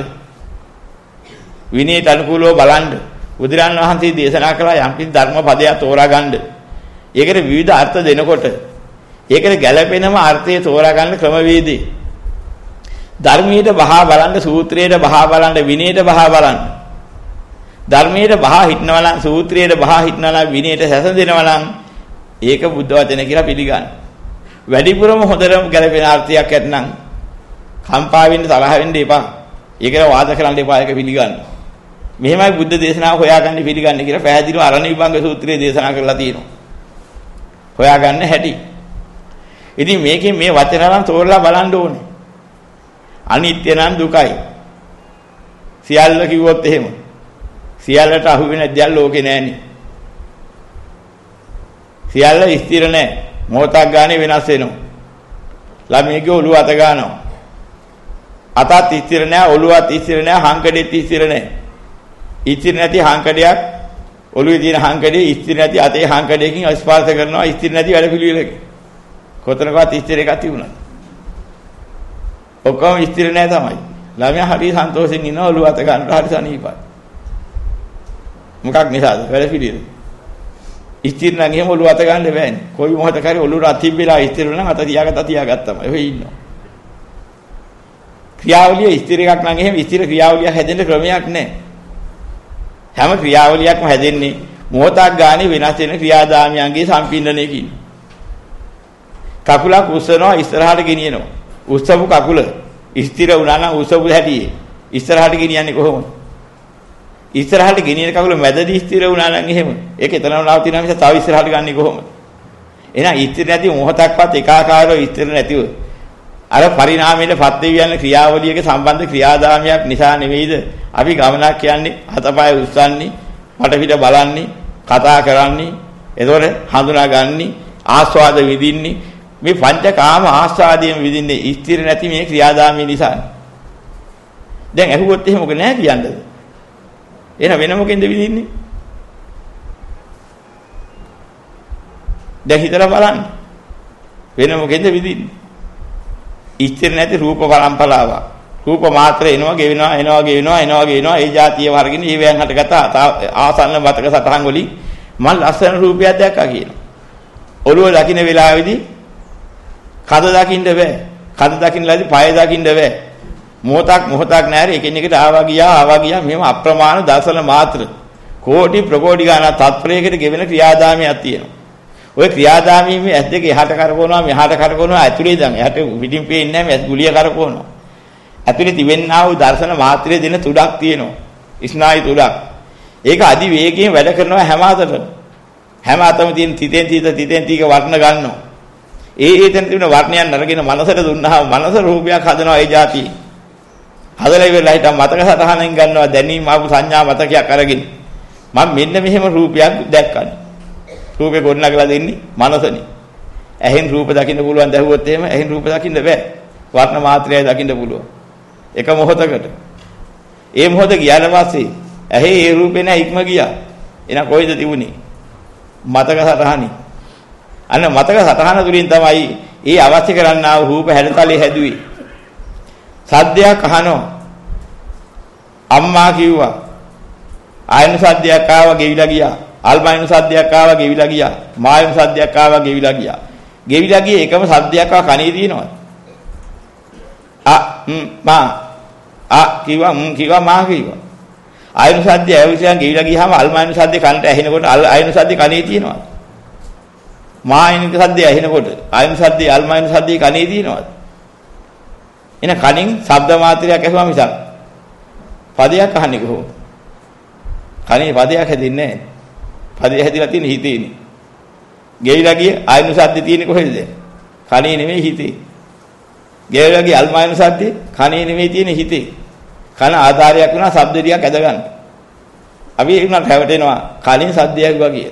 විනයට අනුකූලව බලන්න. බුදුරන් වහන්සේ දේශනා කළා යම් කිසි ධර්ම පදයක් තෝරා ගන්න. ඒකට විවිධ අර්ථ දෙනකොට ඒකට ගැළපෙනම අර්ථය තෝරා ගන්න ක්‍රමවේදේ. ධර්මයට බහා බලන්න, සූත්‍රයට බහා බලන්න, විනයට බහා බලන්න. ධර්මයට බහා හිටනවා නම්, සූත්‍රයට බහා හිටනවා නම්, විනයට සැසඳෙනවා නම් ඒක බුද්ධ වචන කියලා පිළිගන්න. වැඩිපුරම හොඳටම ගැළපෙන අර්ථයක් ඇත්නම් කම්පා වෙන්න, තරහ වෙන්න එපා. ඒකට වාද කරන්න එපා. ඒක පිළිගන්න. මෙහෙමයි බුද්ධ දේශනාව හොයාගන්න පිළිගන්න කියලා පැහැදිලිව අරණ විභංග සූත්‍රයේ දේශනා කරලා තියෙනවා. හොයාගන්න හැටි. ඉතින් මේකෙන් මේ වචන නම් තෝරලා බලන්න ඕනේ. අනිත්‍ය නම් දුකයි. සියල්ල කිව්වොත් එහෙම. සියල්ලට අහු වෙන දෙයක් ලෝකේ නැහෙනි. සියල්ල ස්ථිර නැහැ. මොහොතක් ගානේ වෙනස් වෙනවා. ළමයිගේ ඔළුව අත ගන්නවා. අතත් ස්ථිර නැහැ, ඔළුවත් ස්ථිර නැහැ, හංකඩෙත් ස්ථිර නැහැ. ස්ථිර නැති හංකඩයක් ඔළුවේ තියෙන හංකඩේ ස්ථිර නැති අතේ හංකඩයකින් ස්පර්ශ කරනවා ස්ථිර නැති වැඩ පිළිවෙලකින්. කොතනකවත් ස්ථිර එකක් තිබුණා. ඔක්කොම ස්ථිර නැහැ තමයි. ළමයා හරි සන්තෝෂෙන් ඉන්නවා ඔළුව අත ගන්නවා හරි සනීපයි. මොකක් නිසාද? වැඩ පිළිවෙල. ස්ථිර නම් එහෙම ඔළුව අත ගන්න බෑනේ. කොයි මොහොතක හරි ඔළුව රත් තිබ්බලා ස්ථිර නම් අත තියාගත්තම ඔය ඉන්නවා. ක්‍රියාවලිය ස්ථිර එකක් නම් එහෙම ස්ථිර ක්‍රියාවලියක් හැදෙන්න ක්‍රමයක් නැහැ. හැම ක්‍රියාවලියක්ම හැදෙන්නේ මොහොතක් ගානේ වෙනස් වෙන ක්‍රියාදාමයන්ගේ සම්පින්දනයකින්. කකුලක් උස්සනවා ඉස්සරහට ගෙනියනවා. උස්සපු කකුල ස්ථිර වුණා නම් උස්සපු හැටියේ ඉස්සරහට ගෙනියන්නේ කොහොමද? ඉස්සරහට ගෙනියන කකුල මැදදී ස්ථිර වුණා නම් එහෙම. ඒක එතනම නවතිනා මිස තව ඉස්සරහට ගන්නේ කොහොමද? එහෙනම් ස්ථිර නැති මොහොතක්වත් එකාකාරව ස්ථිර නැතිව අර පරිණාමයේ පත්‍ය යන ක්‍රියාවලියක සම්බන්ධ ක්‍රියාදාමයක් නිසා නෙවෙයිද අපි ගමනක් කියන්නේ හතපය උස්සන්නේ මට බලන්නේ කතා කරන්නේ එතකොට හඳුනාගන්නේ ආස්වාද විඳින්නේ මේ පංචකාම ආස්වාදයෙන් විඳින්නේ ස්ථිර නැති මේ ක්‍රියාදාමය නිසා. දැන් අහුවොත් එහෙම මොක නැහැ කියන්නද? එහෙනම් වෙන මොකෙන්ද විඳින්නේ? දැන් හිතලා බලන්න. වෙන මොකෙන්ද විඳින්නේ? ස්ථිර නැති රූප පරම්පරාවක්. රූප මාත්‍ර එනවා ගෙවෙනවා එනවා ඒ જાතිය වර්ගිනේ ඊවැන් හටගත ආසන්න මතක සටහන් වලින් මම ලස්සන රූපයක් දැක්කා කියනවා. ඔළුව දකින්න වෙලාවේදී කද දකින්න බෑ. කද දකින්නලාදී පය දකින්න බෑ. මොහොතක් නැරේ එකිනෙකට ආවා ගියා මෙහෙම අප්‍රමාණ දර්ශන මාත්‍ර කෝටි ප්‍රකෝටි ගණන් තත්පරයකට ගෙවෙන ක්‍රියාදාමයක් තියෙනවා. ඔය ක්‍රියාදාමයේ මේ ඇස් දෙක එහාට කරකවනවා මෙහාට කරකවනවා ඇතුලේ දැන් එහාට පිටින් පේන්නේ නැහැ මේ ඇස් ගුලිය කරකවනවා. ඇතුලේ තිබෙන්නා වූ දර්ශන මාත්‍රයේ දෙන තුඩක් තියෙනවා. ස්නායු තුඩක්. ඒක අදි වේගයෙන් වැඩ කරනවා හැම අතම තියෙන තිතෙන් තීක වර්ණ ගන්නවා. එතන තිබෙන වර්ණයන් අරගෙන මනසට දුන්නාම මනස රූපයක් හදනවා ඒ જાතිය. හදලා ඉවරලා හිටන් මතක සටහනෙන් ගන්නවා දැනීම ආපු සංඥා මතකයක් අරගෙන. මම මෙන්න මෙහෙම රූපයක් දැක්කා. රූපේ ගොඩනගලා දෙන්නේ මනසනේ. ඇහෙන් රූප දකින්න පුළුවන් දැහුවොත් එහෙම ඇහෙන් රූප දකින්න බෑ. වර්ණ මාත්‍රයයි දකින්න පුළුවන්. එක මොහොතකට. ඒ මොහොත ගියාට පස්සේ ඇහි ඒ රූපේ නෑ ඉක්ම ගියා. එහෙනම් කොයිද තිබුණේ? මතක සටහනේ. අන්න මතක සටහන තුලින් තමයි ඒ අවශ්‍ය කරන්නා වූ රූප හැඩතලේ හැදුවේ. සද්දයක් අහනවා. අම්මා කිව්වා. ආයන සද්දයක් ආවා ගෙවිලා ගියා. අල්බයින සද්දයක් ආවා ගෙවිලා ගියා. මායන සද්දයක් ආවා ගෙවිලා ගියා. ගෙවිලා ගියේ එකම සද්දයක් ආවා කනේ තියෙනවද? කිව්වා මා කිව්වා. ආයන සද්දය ඇවිල්ලා ගෙවිලා ගියාම අල්බයින සද්දේ කනට ඇහෙනකොට ආයන සද්දේ කනේ තියෙනවද? මායන සද්දේ ඇහෙනකොට ආයන සද්දේ අල්බයින සද්දේ කනේ තියෙනවද? එන කනින් ශබ්ද මාත්‍රයක් ඇහුවා මිසක් පදයක් අහන්නේ කොහොමද? කනේ පදයක් හැදෙන්නේ නැහැ. පදේ හැදිලා තියෙන හිතේනේ. ගෙවිලා ගිය ආයන සද්දේ තියෙන්නේ කොහෙද? කනේ නෙමෙයි හිතේ. ගෙවිලා ගිය අල්මායන සද්දේ කනේ නෙමෙයි තියෙන්නේ හිතේ. කන ආධාරයක් වුණා ශබ්ද ටිකක් ඇද ගන්න. අපි ඒකට හැවටෙනවා කලින් සද්දයක් වගේ.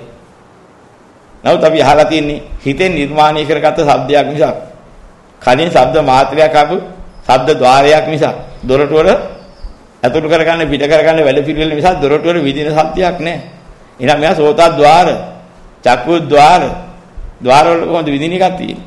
නමුත් අපි අහලා තියෙන්නේ හිතෙන් නිර්මාණය කරගත්ත ශබ්දයක් මිසක් කලින් ශබ්ද මාත්‍රයක් ආපු ශබ්ද ద్వාරයක් මිසක් දොරටු වල අතුරු කරගන්න පිට කරගන්න වැඩ පිළිවෙල මිසක් දොරටු වල විදින සත්‍යයක් නැහැ. එහෙනම් මෙයා සෝතද්්වාර, චක්කුද්්වාර, ద్వාර වල කොහොමද විදින එකක් තියෙන්නේ?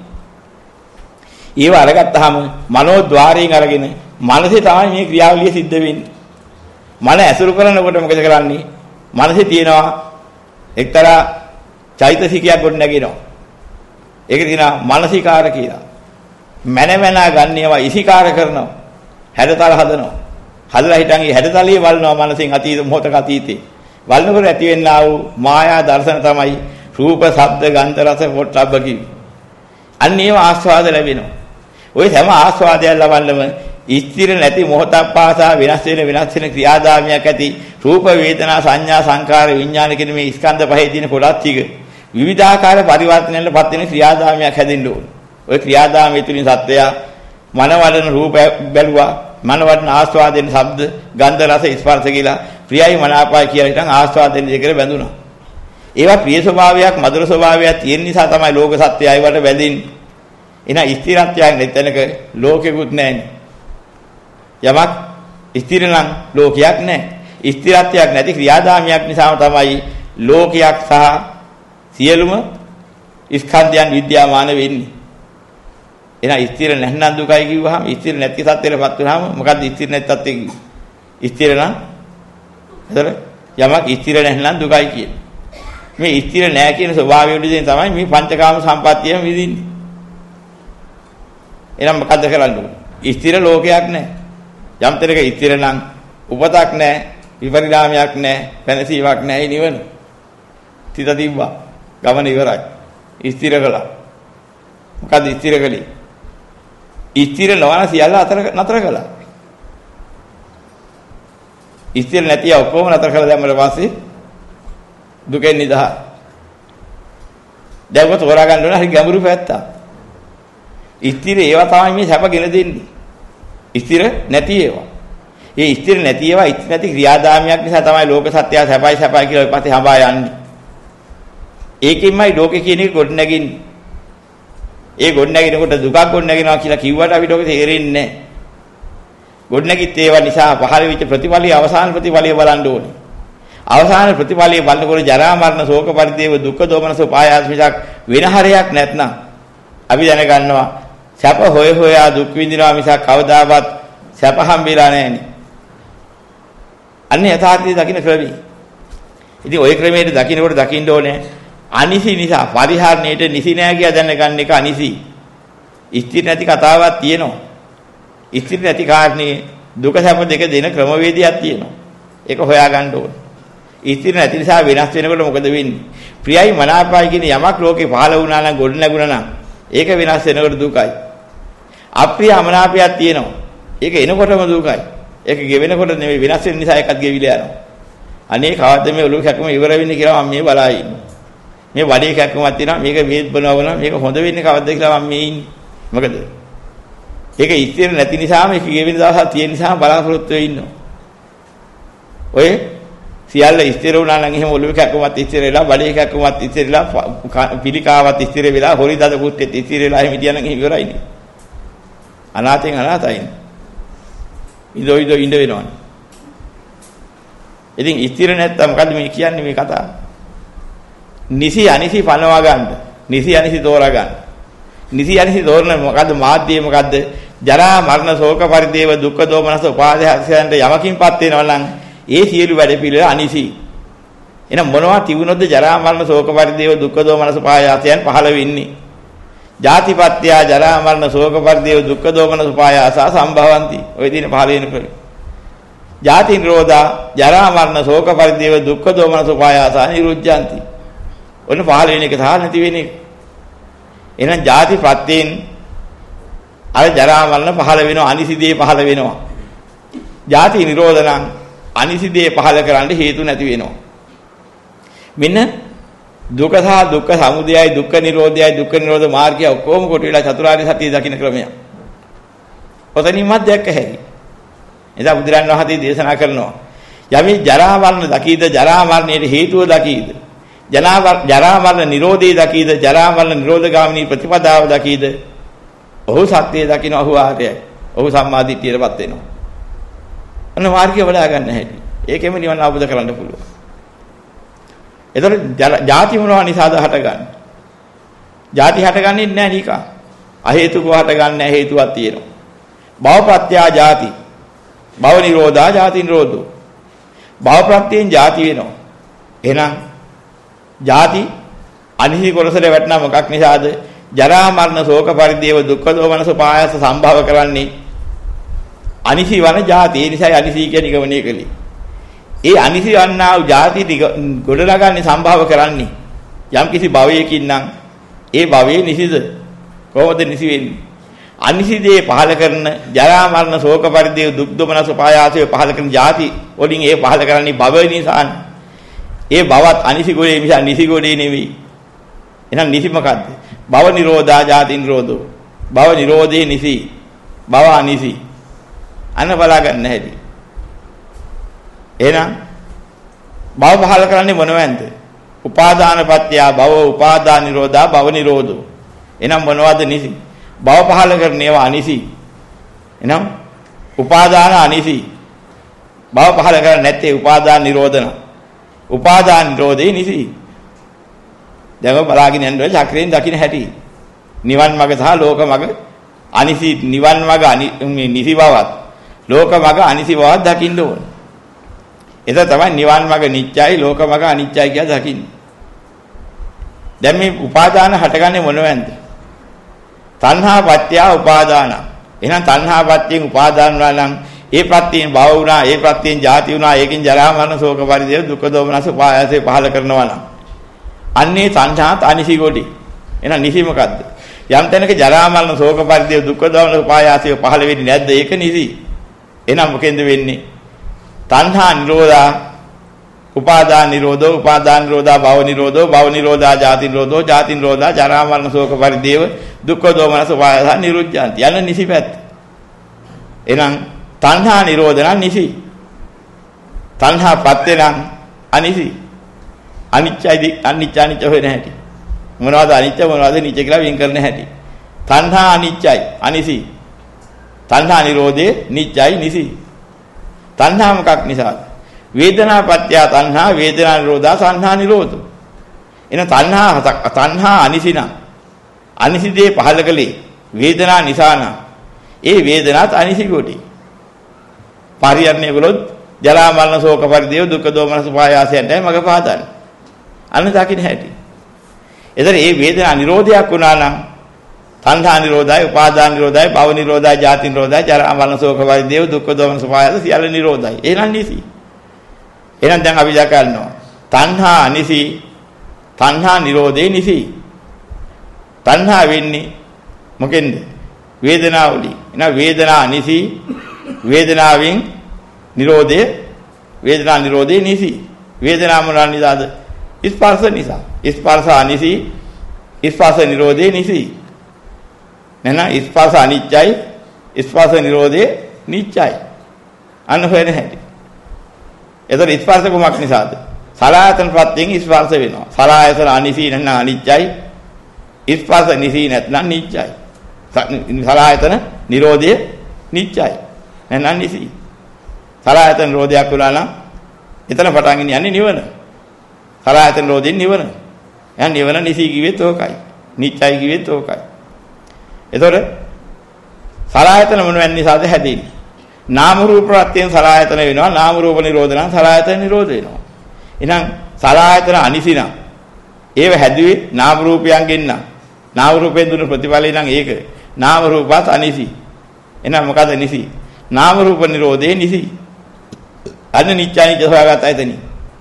ඒව අරගත්තාම මනෝද්්වාරයෙන් අරගෙන මනසේ තමයි මේ ක්‍රියාවලිය සිද්ධ වෙන්නේ. මන ඇසුරු කරනකොට මොකද කරන්නේ? මනසේ තියෙනවා එක්තරා චෛතසිකයක් ගොඩ නැගෙනවා. ඒක කියනවා මානසිකාර කියලා. මනමනා ගන්න ඒවා ඉසිකාර කරනවා. හැඩතල හදනවා. හදලා හිටන් ඒ හැඩතලිය වල්නවා මනසින් අතීත මොහොතක අතීතේ. වල්නකොට ඇති වෙන්නා වූ මායා දර්ශන තමයි රූප, ශබ්ද, ගන්ධ, රස, පොට්ටබ්බ කිවි. අන්න ඒව ආස්වාද ලැබෙනවා. ওই හැම ආස්වාදයක් ලබන්නම ස්ථිර නැති මොහොතක් පාසා වෙනස් වෙන ක්‍රියාදාමයක් ඇති රූප, වේදනා, සංඥා, සංකාර, විඥාන කියන මේ ස්කන්ධ පහේ තියෙන කොටස් ටික විවිධාකාර පරිවර්තනයන්ටපත් වෙන ක්‍රියාදාමයක් හැදෙන්න ඕන. ওই ක්‍රියාදාමය තුලින් සත්‍යය මනවලන රූප බැලුවා, මනවලන ආස්වාදෙන් ශබ්ද, ගන්ධ, රස, ස්පර්ශ කියලා ප්‍රියයි මනාපයි කියලා හිටන් ආස්වාදෙන් දෙකේ බැඳුනා. ඒවා ප්‍රිය ස්වභාවයක්, මధుර ස්වභාවයක් තියෙන නිසා තමයි ලෝක සත්‍යය අයවට බැඳින්නේ. එන ස්ථිරත්වයක් නැතනක ලෝකෙකුත් නැහැ. යමක් ස්ථිර නම් ලෝකයක් නැහැ. ස්ථිරත්වයක් නැති ක්‍රියාදාමයක් නිසාම තමයි ලෝකයක් සහ සියලුම ස්කන්ධයන් විද්‍යාමාන වෙන්නේ. එහෙනම් ස්ථිර නැත්නම් දුකයි කිව්වහම ස්ථිර නැති සත්‍යයටපත් වුනහම මොකද්ද ස්ථිර නැති සත්‍ය කිව්වේ? ස්ථිර නම් හතර යමක් ස්ථිර නැත්නම් දුකයි කියන්නේ. මේ ස්ථිර නැහැ කියන ස්වභාවය උඩින් තමයි මේ පංචකාම සම්පත්තියම විඳින්නේ. එහෙනම් මොකද්ද කරන්නේ? ස්ථිර ලෝකයක් නැහැ. යම් තැනක ස්ථිර නම් උපතක් නැහැ, විපරිණාමයක් නැහැ, පැනසීමක් නැහැ නිවන. තිත තිබ්බා. ගමන ඉවරයි. ස්ථිර කළා. මොකද ස්ථිර කළේ? ස්ථිර නොවන සියල්ල නතර කළා. ස්ථිර නැතිව ඔක්කොම නතර කළා දැම්මට පස්සේ දුකෙන් නිදහස්. දැන් ඔබ තෝරා ගන්න ඕන හරි ගැඹුරු පැත්තක්. ස්ථිර ඒවා තමයි මේ සැප ගෙන දෙන්නේ. ස්ථිර නැති ඒවා. ඒ ස්ථිර නැති ඒවා ස්ථිර නැති ක්‍රියාදාමයක් නිසා තමයි ලෝක සත්‍යය සැපයි සැපයි කියලා ඉපස්සේ හඹා යන්නේ. ඒකෙන්මයි ලෝකේ කියන එක ගොඩ නැගින්නේ. ඒ ගොඩ නැගිනකොට දුකක් ගොඩ නැගිනවා කියලා කිව්වට අපිට ඔක තේරෙන්නේ නැහැ. ගොඩ නැගිත් ඒවා නිසා පහළ වෙච්ච ප්‍රතිඵලයේ අවසාන ප්‍රතිඵලය බලන්න ඕනේ. අවසාන ප්‍රතිඵලයේ බලනකොට ජරා මරණ ශෝක පරිදේව දුක්ඛ දෝමනස උපායාස මිසක් වෙන හරයක් නැත්නම් අපි දැනගන්නවා සැප හොය හොයා දුක් විඳිනවා මිසක් කවදාවත් සැප හම්බෙලා නැහෙනි. අන්නේ යථාර්ථය දකින්න ක්‍රමී. ඉතින් ওই ක්‍රමයට දකින්නකොට දකින්න ඕනේ අනිසි නිසා පරිහරණයට නිසි නෑ කියලා දැනගන්න එක අනිසි. ස්ථිර නැති කතාවක් තියෙනවා. ස්ථිර නැති කාරණේ දුක සැප දෙක දෙන ක්‍රමවේදයක් තියෙනවා. ඒක හොයාගන්න ඕනේ. ස්ථිර නැති නිසා වෙනස් වෙනකොට මොකද වෙන්නේ? ප්‍රියයි මනාපයි කියන යමක් ලෝකේ පහළ වුණා නම් ගොඩ නැගුණා නම් ඒක වෙනස් වෙනකොට දුකයි. අප්‍රිය අමනාපයක් තියෙනවා. ඒක එනකොටම දුකයි. ඒක ගෙවෙනකොට නෙවෙයි වෙනස් වෙන නිසා ඒකත් ගෙවිලා යනවා. අනේ කවද්ද මේ ඔලුව කැක්කම ඉවර වෙන්නේ කියලා මම මේ බලා ඉන්නවා. මේ වඩේ කැක්කමක් තියෙනවා මේක වේද බනවනවා මේක හොඳ වෙන්නේ කවද්ද කියලා මම මේ ඉන්නේ. මොකද? ඒක ඉස්තිර නැති නිසා මේක ගෙවෙන දවසක් තියෙන නිසා බලාපොරොත්තු වෙ ඉන්නවා. ඔය සියල්ල ඉස්තිර වුණා නම් එහෙම ඔලුව කැක්කමත් ඉස්තිර වෙලා වඩේ කැක්කමත් ඉස්තිර වෙලා පිළිකාවත් ඉස්තිර වෙලා හොරි දද කුට්ටෙත් ඉස්තිර වෙලා එහෙම හිටියනම් එහෙම ඉවරයිනේ. අනාතෙන් අනාතයිනේ. ඉඳ වෙනවනේ. ඉතින් ස්ථිර නැත්තම් මොකද්ද මේ කියන්නේ මේ කතාව? නිසි අනිසි පනවා ගන්න. නිසි අනිසි තෝරා ගන්න. නිසි අනිසි තෝරන මොකද්ද මාධ්‍යය මොකද්ද? ජරා මරණ ශෝක පරිදේව දුක්ඛ දෝමනස උපාදායයන්ට යමකින්පත් වෙනවා නම් ඒ සියලු වැඩ පිළිවෙල අනිසි. එහෙනම් මොනවා තිබුණොත්ද ජරා මරණ ශෝක පරිදේව දුක්ඛ දෝමනස උපාදායයන් පහළ වෙන්නේ? ජාතිපත්‍ය ජරා මරණ ශෝක පරිදේව දුක්ඛ දෝමනස උපායාස සම්භවಂತಿ. ඔය දින පහළ වෙන ක්‍රම. ජාති නිරෝධා ජරා මරණ ශෝක පරිදේව දුක්ඛ දෝමනස උපායාස නිරුද්ධಂತಿ. ඔන්න පහළ වෙන එක සහ නැති වෙන එක. එහෙනම් ජාති ප්‍රත්‍යයෙන් අර ජරා මරණ පහළ වෙනවා අනිසිදේ පහළ වෙනවා. ජාති නිරෝධනම් අනිසිදේ පහළ කරන්න හේතු නැති වෙනවා. මෙන්න දුක සහ දුක්ඛ සමුදයයි දුක්ඛ නිරෝධයයි දුක්ඛ නිරෝධ මාර්ගය ඔක්කොම කොට වෙලා චතුරාර්ය සත්‍ය දකින්න ක්‍රමය. ඔතනින්වත් දැක්ක හැකි. එදා බුදුරන් වහන්සේ දේශනා කරනවා යමි ජරා මරණ දකීද ජරා මරණයට හේතුව දකීද ජරා මරණ නිරෝධය දකීද ජරා මරණ නිරෝධ ගාමිනී ප්‍රතිපදාව දකීද ඔහු සත්‍යය දකින්න ඔහු ආර්යයි. ඔහු සම්මාදිට්ඨියටපත් වෙනවා. අන්න මාර්ගය වඩා ගන්න හැටි. ඒකෙම නිවන අවබෝධ කරගන්න පුළුවන්. එතකොට ಜಾති මොනවා නිසාද හටගන්නේ? ಜಾති හටගන්නේ නැහැ නිකන්. අ හේතුකව හටගන්නේ නැහැ හේතුවක් තියෙනවා. භවප්‍රත්‍යා ಜಾති. භව නිරෝධා ಜಾති නිරෝධෝ. භවප්‍රත්‍යයෙන් ಜಾති වෙනවා. එහෙනම් ಜಾති අනිහි කොරසලේ වැටෙනා මොකක් නිසාද? ජරා මරණ ශෝක පරිදේව දුක්ඛ දෝමනස පායස සම්භව කරන්නේ අනිසි වන ಜಾති. ඒ නිසායි අනිසි කියන නිගමනය කළේ. ඒ අනිසි වන්නා වූ ಜಾති ගොඩනගන්නේ සම්භව කරන්නේ යම් කිසි භවයකින් නම් ඒ භවයේ නිසිද කොහොමද නිසි වෙන්නේ? අනිසි දේ පහල කරන ජරා මරණ ශෝක පරිදේව දුක් දොමනස පායාසය පහල කරන ಜಾති වලින් ඒ පහල කරන්නේ භව නිසා. ඒ භවත් අනිසි ගොඩේ නිසා නිසි ගොඩේ නෙවෙයි. එහෙනම් නිසි මොකද්ද? භව නිරෝධා ಜಾති නිරෝධෝ. භව නිරෝධේ නිසි. භව අනිසි. අන්න බලා ගන්න හැටි. එහෙනම් භව පහල කරන්නේ මොනවද? උපාදානපත්‍ය භව උපාදාන නිරෝධා භව නිරෝධෝ. එහෙනම් මොනවද නිසි? භව පහල කරන ඒවා අනිසි. එහෙනම් උපාදාන අනිසි. භව පහල කරන්නේ නැත්තේ උපාදාන නිරෝධන. උපාදාන නිරෝධේ නිසි. දැන් බලාගෙන යනවා චක්‍රයෙන් දකින්න හැටි. නිවන් මඟ සහ ලෝක මඟ අනිසි නිවන් මඟ නිසි බවත් ලෝක මඟ අනිසි බවත් දකින්න ඕන. එතන තමයි නිවන් මඟ නිත්‍යයි ලෝක මඟ අනිත්‍යයි කියලා දකින්නේ. දැන් මේ උපාදාන හටගන්නේ මොනවෙන්ද? තණ්හා පත්‍ය උපාදාන. එහෙනම් තණ්හා පත්‍යෙන් උපාදාන වල නම් ඒ ප්‍රත්‍යයෙන් භව වුණා, ඒ ප්‍රත්‍යයෙන් ජාති වුණා, ඒකෙන් ජරා මරණ ශෝක පරිදේව දුක්ඛ දෝමනස උපායාසය පහල කරනවා නම් අන්නේ සංඝාත අනිසි කොටි. එහෙනම් නිසි මොකද්ද? යම් තැනක ජරා මරණ ශෝක පරිදේව දුක්ඛ දෝමනස උපායාසය පහල වෙන්නේ නැද්ද? ඒක නිසි. එහෙනම් මොකෙන්ද වෙන්නේ? තණ්හා නිරෝධා උපාදාන නිරෝධෝ, උපාදාන නිරෝධා භව නිරෝධෝ, භව නිරෝධා ජාති නිරෝධෝ, ජාති නිරෝධා ජරා මරණ ශෝක පරිදේව දුක්ඛ දෝමනස උපායාස නිරුද්ධාන්ති. යන නිසි පැත්ත. එහෙනම් තණ්හා නිරෝධ නම් නිසි. තණ්හා පත්‍ය නම් අනිසි. අනිච්චයි අනිච්ච අනිච්ච වෙන හැටි. මොනවද අනිච්ච මොනවද නිච්ච කියලා වෙන් කරන හැටි. තණ්හා අනිච්චයි අනිසි. තණ්හා නිරෝධේ නිච්චයි නිසි. තණ්හා මොකක් නිසාද? වේදනා පත්‍ය තණ්හා, වේදනා නිරෝධා තණ්හා නිරෝධෝ. එන තණ්හා අනිසිනා. අනිසි දේ පහල කලේ වේදනා නිසානා. ඒ වේදනාත් අනිසි කොටි. පරියන්නේ ගලොත් ජරා මරණ ශෝක පරිදේව දුක්ඛ දෝමනස උපායාසයන්ටයි මග පාදන්නේ. අන්න දකින්න හැටි. එතන මේ වේදනා නිරෝධයක් වුණා නම් තණ්හා නිරෝධයි, උපාදාන නිරෝධයි, භව නිරෝධයි, ජාති නිරෝධයි, ජරා මරණ ශෝක පරිදේව දුක්ඛ දෝමනස උපායාස සියල්ල නිරෝධයි. එහෙනම් නිසි. එහෙනම් දැන් අපි දක්වනවා තණ්හා අනිසි, තණ්හා නිරෝධේ නිසි. තණ්හා වෙන්නේ මොකෙන්ද? වේදනාව වලින්. එහෙනම් වේදනා අනිසි, වේදනාවෙන් නිරෝධය, වේදනා නිරෝධේ නිසි. වේදනා මොනවා නිසාද? ස්පර්ශ නිසා. ස්පර්ශ අනිසි, ස්පර්ශ නිරෝධේ නිසි. එහෙනම් ස්පර්ශ අනිච්චයි, ස්පර්ශ නිරෝධේ නිච්චයි. අන්න හොයන හැටි. එතකොට ස්පර්ශ කොමක් නිසාද? සලආයතන ප්‍රත්‍යයෙන් ස්පර්ශ වෙනවා. සලආයතන අනිසි නැත්නම් අනිච්චයි, ස්පර්ශ නිසි නැත්නම් නිච්චයි. සලආයතන නිරෝධය නිච්චයි. නැත්නම් නිසි. සලආයතන නිරෝධයක් වුණා නම් එතන පටන් යන්නේ නිවන. සලආයතන නිරෝධයෙන් නිවන. එහෙනම් නිවන නිසි කිව්වෙත් ඕකයි. නිච්චයි කිව්වෙත් ඕකයි. එතකොට සලආයතන මොනවැන් නිසාද හැදෙන්නේ? නාම රූප ප්‍රත්‍යයෙන් සලආයතන වෙනවා. නාම රූප නිරෝධ නම් සලආයතන නිරෝධ වෙනවා. එහෙනම් සලආයතන අනිසිනම් ඒව හැදුවේ නාම රූපයන්ගෙන් නම් නාම රූපයෙන් දුන්න ප්‍රතිඵලය නම් ඒක නාම රූපات අනිසි. එහෙනම් මොකද නිසි? නාම රූප නිරෝධේ නිසි. අන්න නිච්චානිච්ච හොයාගත්තා එතනින්.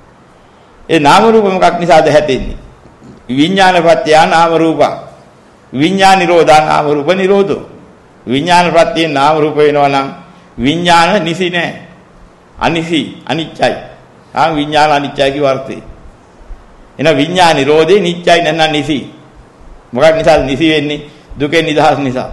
ඒ නාම රූප මොකක් නිසාද හැදෙන්නේ? විඥානපත්‍ය නාම රූප. විඥාන නිරෝධා නාම රූප නිරෝධෝ. විඥාන ප්‍රත්‍යයෙන් නාම රූප වෙනවා නම් විඥාන නිසි නෑ. අනිසි අනිච්චයි. විඥාන අනිච්චයි කිය වර්ථේ. එහෙනම් විඥාන නිරෝධේ නිච්චයි නැත්නම් නිසි. මොකක් නිසාද නිසි වෙන්නේ? දුකෙන් නිදහස් නිසා.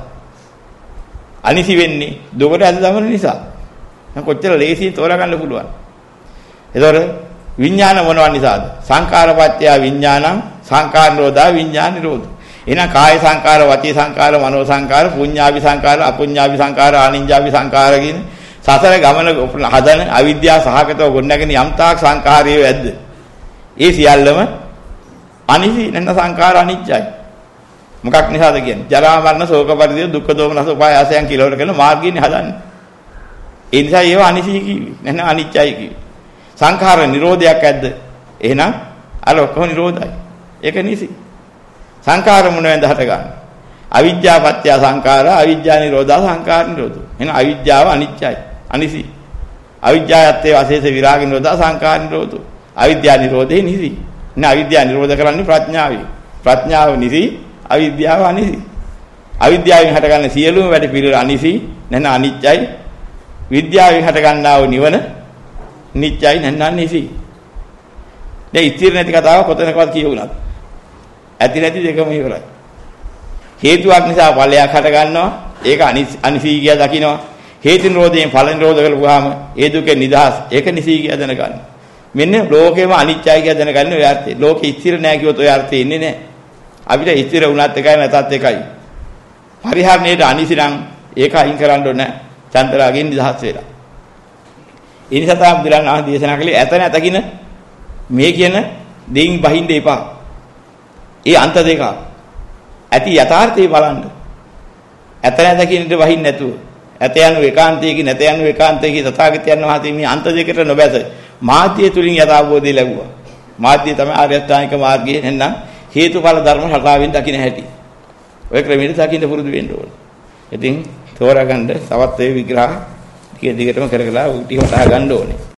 අනිසි වෙන්නේ දුකට ඇද දමන නිසා. දැන් කොච්චර ලේසියෙන් තෝරා ගන්න පුළුවන්. ඒතොර විඥාන මොනවා නිසාද? සංකාරපත්‍ය විඥානං සංකාර නිරෝධා විඥාන නිරෝධ. එහෙනම් කාය සංකාර, වචී සංකාර, මනෝ සංකාර, පුඤ්ඤාවි සංකාර, අපුඤ්ඤාවි සංකාර, ආනිඤ්ඤාවි සංකාර කියන සසර ගමන හදන අවිද්‍යාව සහගතව ගොඩනගෙන යම් තාක් සංකාරියෝ ඇද්ද? ඒ සියල්ලම අනිසි නැත්නම් සංකාර අනිච්චයි. මොකක් නිසාද කියන්නේ? ජරා මරණ ශෝක පරිදේව දුක්ඛ දෝමනස උපායාසයන් කියලා කරන මාර්ගයෙන් හදන්නේ. ඒ නිසා ඒව අනිසි කිව්වේ. නැත්නම් අනිච්චයි කිව්වේ. සංඛාර නිරෝධයක් ඇද්ද? එහෙනම් අර ඔක්කොම නිරෝධයි. ඒක නිසි. සංඛාර මොනවෙන්ද හටගන්නේ? අවිද්‍යාපත්‍ය සංඛාර, අවිද්‍යා නිරෝධා සංඛාර නිරෝධෝ. එහෙනම් අවිද්‍යාව අනිච්චයි. අනිසි. අවිද්‍යාවත්තේ වාසේස විරාග නිරෝධා සංඛාර නිරෝධෝ. අවිද්‍යා නිරෝධේ නිසි. එහෙනම් අවිද්‍යාව නිරෝධ කරන්නේ ප්‍රඥාවයි. ප්‍රඥාව නිසි, අවිද්‍යාව අනිසි. අවිද්‍යාවෙන් හටගන්න සියලුම වැඩ පිළිවෙල අනිසි නැත්නම් අනිච්චයි. විද්‍යාවෙන් හටගන්නා වූ නිවන නිච්චයි නැත්නම් නිසි. දැන් ඉතිරි නැති කතාව කොතනකවත් කියවුණත් ඇති නැති දෙකම ඉවරයි. හේතුවක් නිසා ඵලයක් හට ගන්නවා. ඒක අනිසී කිය දකින්නවා. හේතු නිරෝධයෙන් ඵල නිරෝධ කරපුවාම ඒ දුකේ නිදහස්. ඒක නිසී කිය දැනගන්න. මෙන්න ලෝකෙම අනිත්‍යයි කිය දැනගන්න ඔය අර්ථය. ලෝකෙ ස්ථිර නැහැ කිව්වොත් ඔය අර්ථය ඉන්නේ නැහැ. අපිට ස්ථිර වුණත් එකයි නැතත් එකයි. පරිහරණයට අනිසි නම් ඒක අයින් කරන්න ඕනේ. චන්ද්‍රාගෙන් නිදහස් වෙලා. ඒ නිසා තමයි බුදුරණන් ආ දේශනා කළේ ඇත නැතකින මේ කියන දෙයින් බහින්න එපා. ඒ අන්ත දෙක. ඇති යථාර්ථය බලන්න. ඇත නැත කියන දේ වහින්න නැතුව. ඇත යන ඒකාන්තයේ නැත යන ඒකාන්තයේ තථාගතයන් වහන්සේ මේ අන්ත දෙකට නොබැස මාධ්‍ය තුලින් යථාබෝධය ලැබුවා. මාධ්‍ය තමයි ආර්ය අෂ්ටාංගික මාර්ගයේ නැත්නම් හේතුඵල ධර්ම රටාවෙන් දකින්න හැටි. ඔය ක්‍රමයට දකින්න පුරුදු වෙන්න ඕනේ. ඉතින් තෝරාගන්න තවත් ඒ විග්‍රහ දිගටම කර කර උටි වටහා ගන්න ඕනේ.